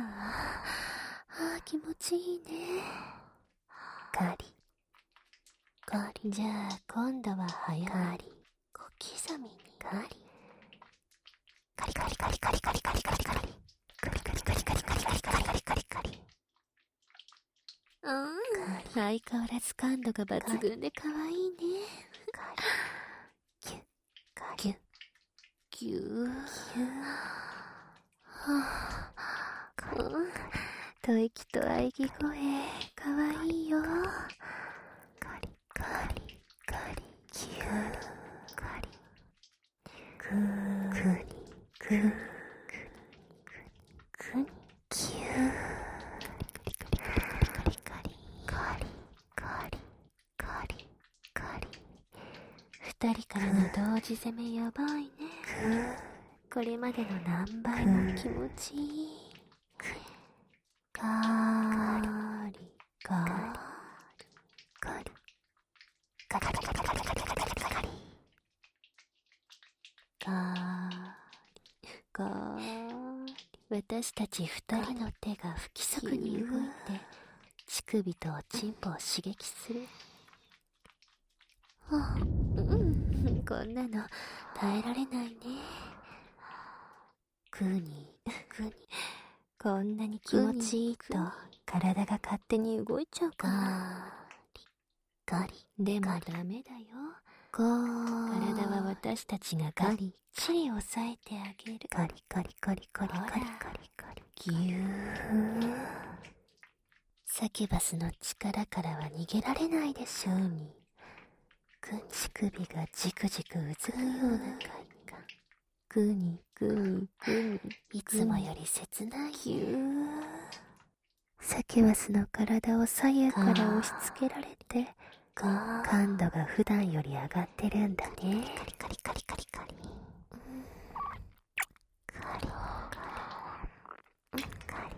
あー気持ちいいね。ガリガリ。じゃあ今度は早ガリ小刻みにガリカリカリカリカリカリカリカリカリカリカリカリカリカリカリカリカリカリカリカリ。うん、相変わらず感度が抜群で可愛いね。キュッキュッキューキュー。はぁ吐息と喘ぎ声かわいいよ。カリカリカリキューカリクークニクークニキューカリカリカリカリカリカリカリカリ。二人からの同時攻めやばいね。これまでの何倍も気持ちいい。ガーリガーリガリガリガリガリガリガリガリガリガリガリガリガーリ。私たち二人の手が不規則に動いて乳首とおちんぽを刺激する。はあ、うん、こんなの耐えられないね。グーニーグーニー。こんなに気持ちいいと体が勝手に動いちゃうかな。ガリでもダメだよ。体は私たちがガリチリ押さえてあげる。ガリガリガリガリガリガリガリギュー。サキュバスの力からは逃げられないでしょうに。乳首がじくじくうずくような快感。グニグニグニ。いつもより切ないギュー。サキュバスの体を左右から押し付けられて感度が普段より上がってるんだね。カリカリカリカリカリカリカリカリカリカリ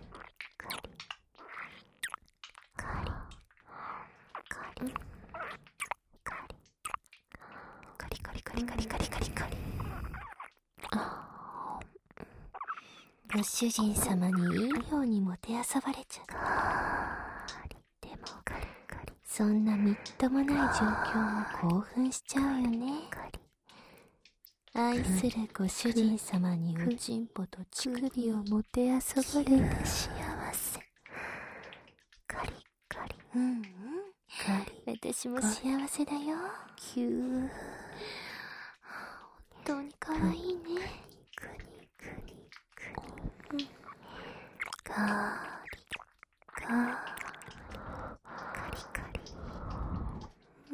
カリカリカリカリカリカリカリカリ。ご主人様にいいようにもてあそばれちゃった。でもそんなみっともない状況も興奮しちゃうよね。愛するご主人様におちんぽと乳首をもてあそばれる幸せ。カリカリ。うんうん。カリ。私も幸せだよ。キュー。本当に可愛いね。クニクニクニ。カリカリカリカリ。うん。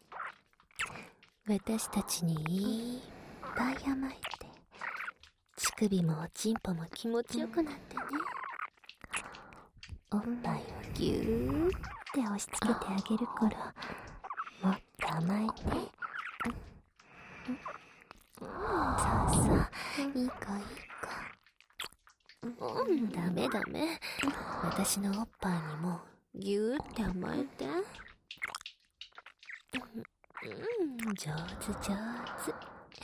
私たちにいっぱい甘えて首もおちんぽも気持ちよくなってね。おっぱいをぎゅーって押し付けてあげるから、もっと甘えて。そうそう、いい子いい子。うん、ダメダメ。私のおっぱいにもぎゅーって甘えて。うん、上手上手。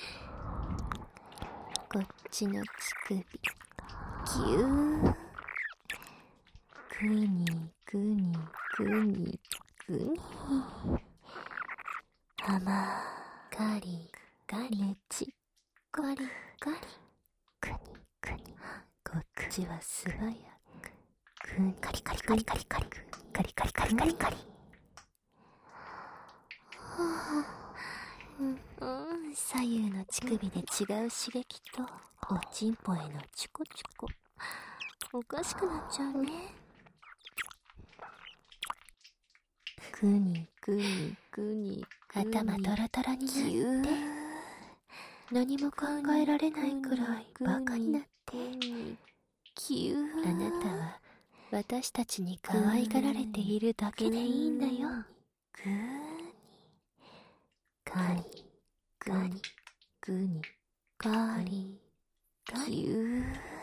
こっちの乳首、ぎゅー。くにくにくにくに。甘がりがりねちがりがり。くにくに。こっちは素早く。くにカリカリカリカリカリカリカリカリカリカリ。うん、左右の乳首で違う刺激とおちんぽへのチコチコ。おかしくなっちゃうね。くにくにくに頭トロトロになって何も考えられないくらいバカになって、キュー。あなたは私たちに可愛がられているだけでいいんだよ。ぐーにカリカリグにカリキュー。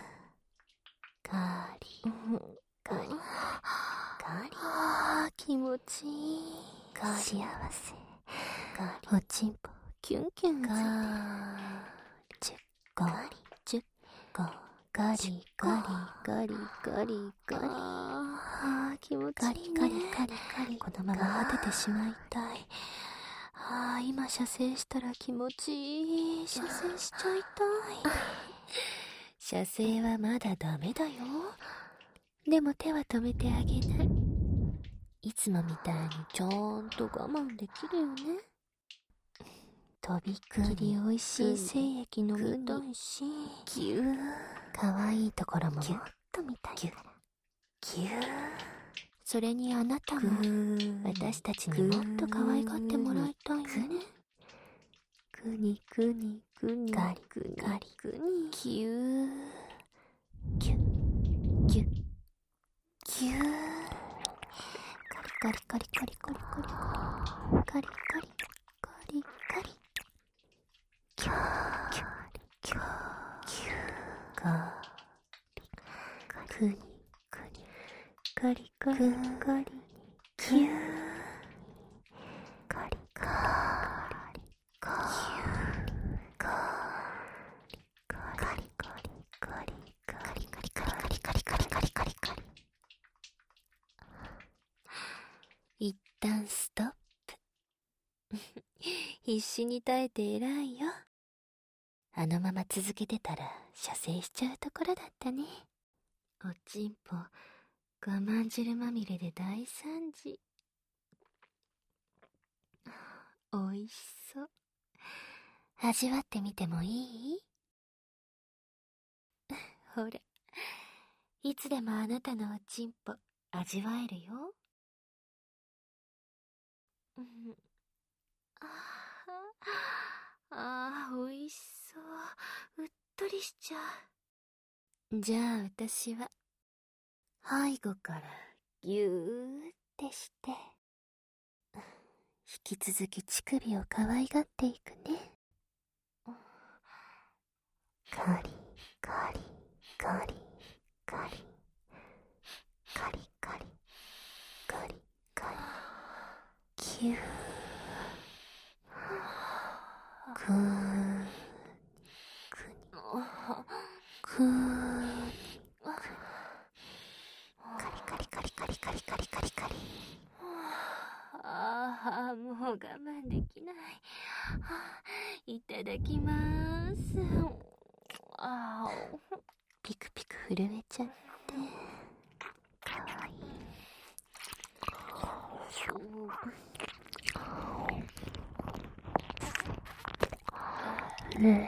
カリカリカリ。あー気持ちいい。幸せ。おちんぽキュンキュンガリチュッガリチュッガガリガリガリガリガリ。あー気持ちいいね。ガリガリガリガリ。このまま果ててしまいたい。あー今射精したら気持ちいい。射精しちゃいたい。射精はまだダメだよ。でも手は止めてあげない。いつもみたいにちゃんと我慢できるよね。とびきりおいしい精液飲みたいし、ぎゅー。かわいいところももっと見たいから。ぎゅー。それにあなたも私たちにもっと可愛がってもらいたいよね。くにくにくにガリくにガリくにぎゅー。ぎゅっぎゅっぎゅー。カリカリカリカリカリカリカリカリカリカリキューキューキューキューカリくにくにカリカリカリキューカリカリカリカリカリカリカリカリカリカリカリカリカリカリカリカリカリ。一旦ストップ。必死に耐えて偉いよ。あのまま続けてたら射精しちゃうところだったね。おちんぽ我慢汁まみれで大惨事。おいしそう。味わってみてもいい？ほら、いつでもあなたのおちんぽ味わえるよ。うん、あーあー、おいしそう。うっとりしちゃう。じゃあ私は背後からぎゅーってして引き続き乳首を可愛がっていくね。カリカリカリカリカリカリカリカリキュー。くーくーカリカリカリカリカリカリカリカリ。ああ、もう我慢できない。いただきまーす。ああ、ピクピク震えちゃってかわいい。うん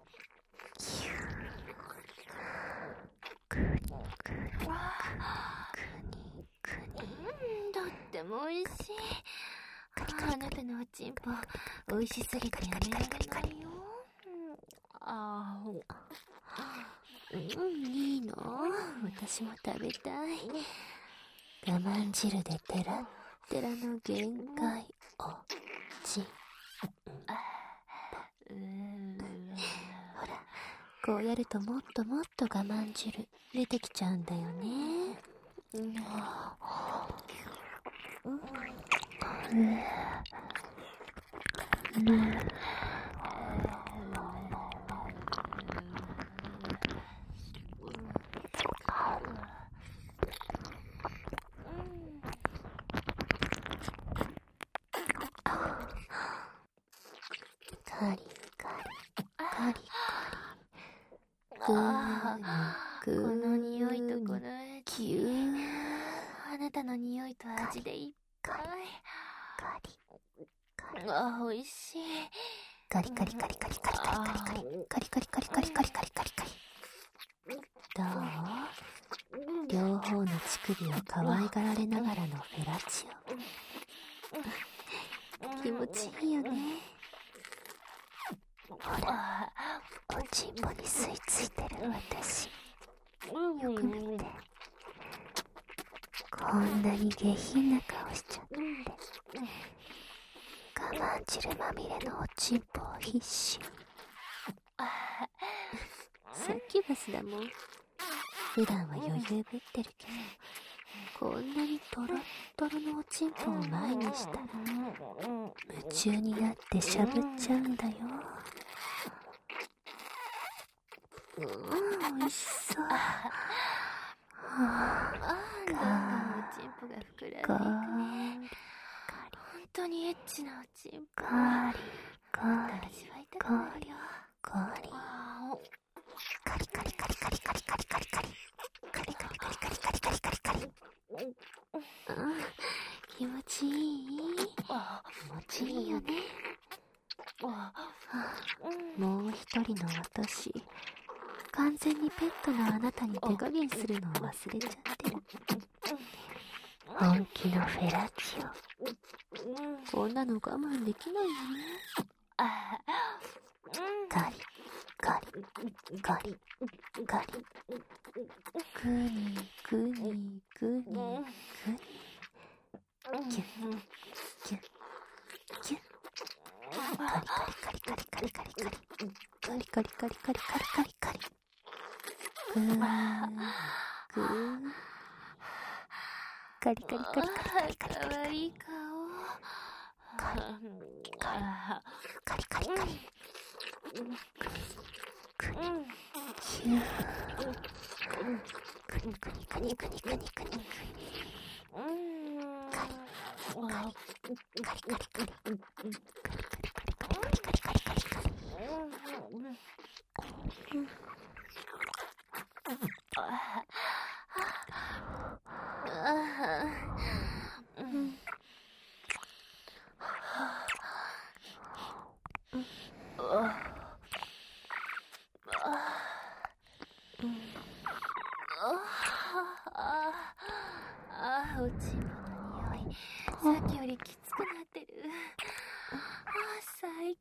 くにくにくにくに。とっても美味しい。あなたのおちんぽ美味しすぎてやめられないよ。ああ、うん、いいの？私も食べたい。我慢汁でテラッテラの限界おちんぽ。ほら、こうやるともっともっと我慢汁出てきちゃうんだよね。うんうんカリカリカリカリぐーにぐーこの匂いとこの味、あなたの匂いと味でいっぱい。カリカリあ、おいしい。カリカリカリカリカリカリカリカリカリカリカリカリカリカリカリカリカリ。どう？両方の乳首を可愛がられながらのフェラチオ。気持ちいいよね。ほら、おちんぽに吸い付いてる私。よく見て。こんなに下品な顔しちゃって。我慢汁まみれのおちんぽを必死に。サキュバスだもん。普段は余裕ぶってるけど、こんなにトロットロのおちんぽを前にしたら夢中になってしゃぶっちゃうんだよ。うん、美味しそう。ああ、どんどんおちんぽが膨らんでいくね。本当にエッチなおちんぽ。カリカリ味わいたくなるよ。カリカリカリカリカリカリカリカリカリカリカリカリカリカリカリカリカリ。気持ちいい？気持ちいいよね。もう一人の私、完全にペットのあなたに手加減するのを忘れちゃってる。本気のフェラチオ。こんなの我慢できないよね。ガリガリガリガリグニグニグニグニギュッギュッギュッカリカリカリカリカリカリカリカリカリカリカリカリカリカリグーグーカリカリカリカリカリカリカリかわいい顔。カリカリカリカリカリクニキュークニクニクニクニクニクニクニカリカリカリカリカリカリカリカリカリカリカリカリカリカリああ、おちんぽの匂い、さっきよりきつくなってる。ああ、最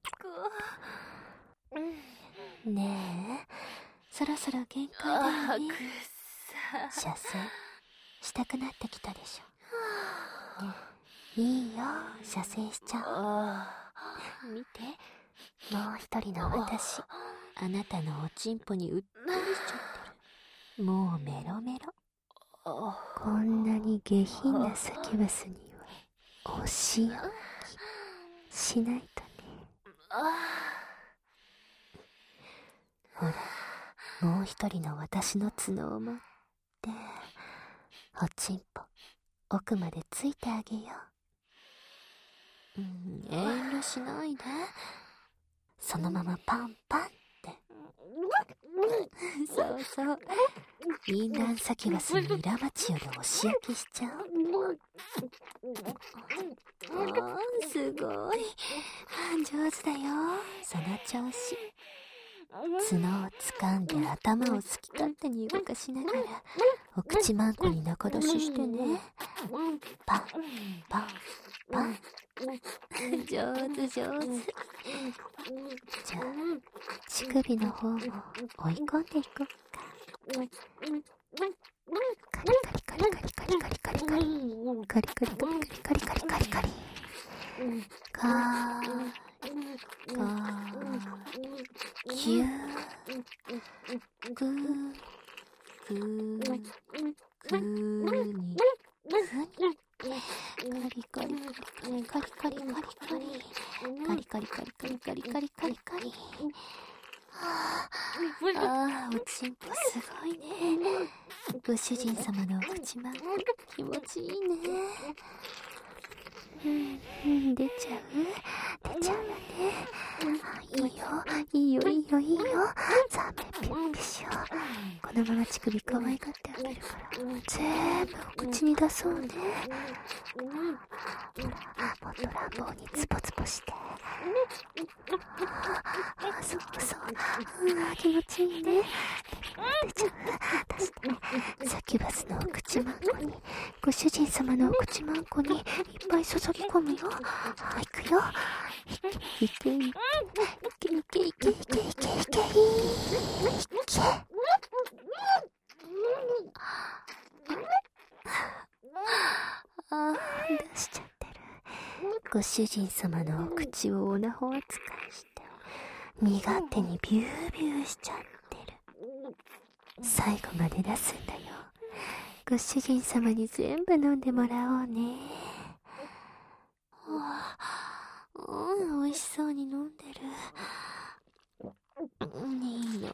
高。ねえ、そろそろ限界だよね。射精したくなってきたでしょ。ね、いいよ、射精しちゃう。見て、もう一人の私、あなたのおちんぽにうっとりしちゃってる。もうメロメロ。こんなに下品なサキュバスにはお仕置きしないとね。ほら、もう一人の私の角を持っておちんぽ奥までついてあげよう。 はしないで。そのままパンパンって。そうそう。インランサキュバスの裏町よで押し焼きしちゃう。あー、すごい。上手だよ。その調子。角を掴んで頭を好き勝手に動かしながらお口まんこに中出ししてね。パンパンパン。上手上手。じゃあ乳首の方も追い込んでいこうか。カリカリカリカリカリカリカリカリカリカリカリカリカリカリカリカリカーカーキューグーグーグーにグニカリカリカリカリカリカリカリカリカリカリカリカリカリカリカリカリカリ。ああ、おちんぽすごいね。ご主人様のお口まんこ気持ちいいね。うんうん、出ちゃう出ちゃうよね。いいよいいよいいよいいよ。ザメピッピしよう。このまま乳首可愛がってあげるから全部お口に出そうね。ほらもっと乱暴にツポツポして。あ、そうそう、うん、気持ちいいね。出ちゃう。出してサキュバスのお口まんこにご主人様のお口まんこにいっぱい注ぎ込むよ。いくよ。いけいけいけいけいけいけいけいけいけいけ。ああ、出しちゃってる。ご主人様のお口をオナホ扱いして身勝手にビュービューしちゃってる。最後まで出すんだよ。ご主人様に全部飲んでもらおうね。うん、美味しそうに飲んでる。いいの。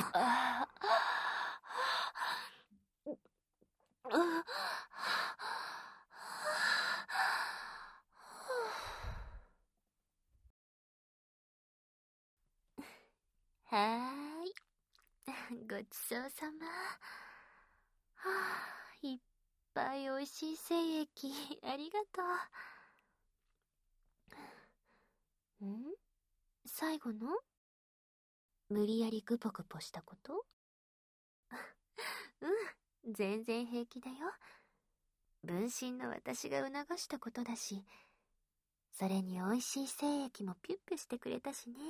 はーい。ごちそうさま。はあ、いっぱい美味しい精液ありがとう。ん？最後の？無理やりグポグポしたこと？うん、全然平気だよ。分身の私が促したことだし、それに美味しい精液もピュッピュしてくれたしね。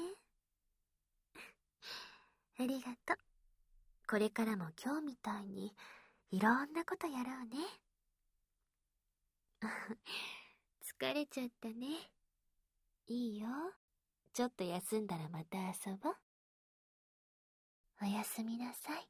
ありがとう。これからも今日みたいにいろんなことやろうね。疲れちゃったね。いいよ。ちょっと休んだらまた遊ぼう。おやすみなさい。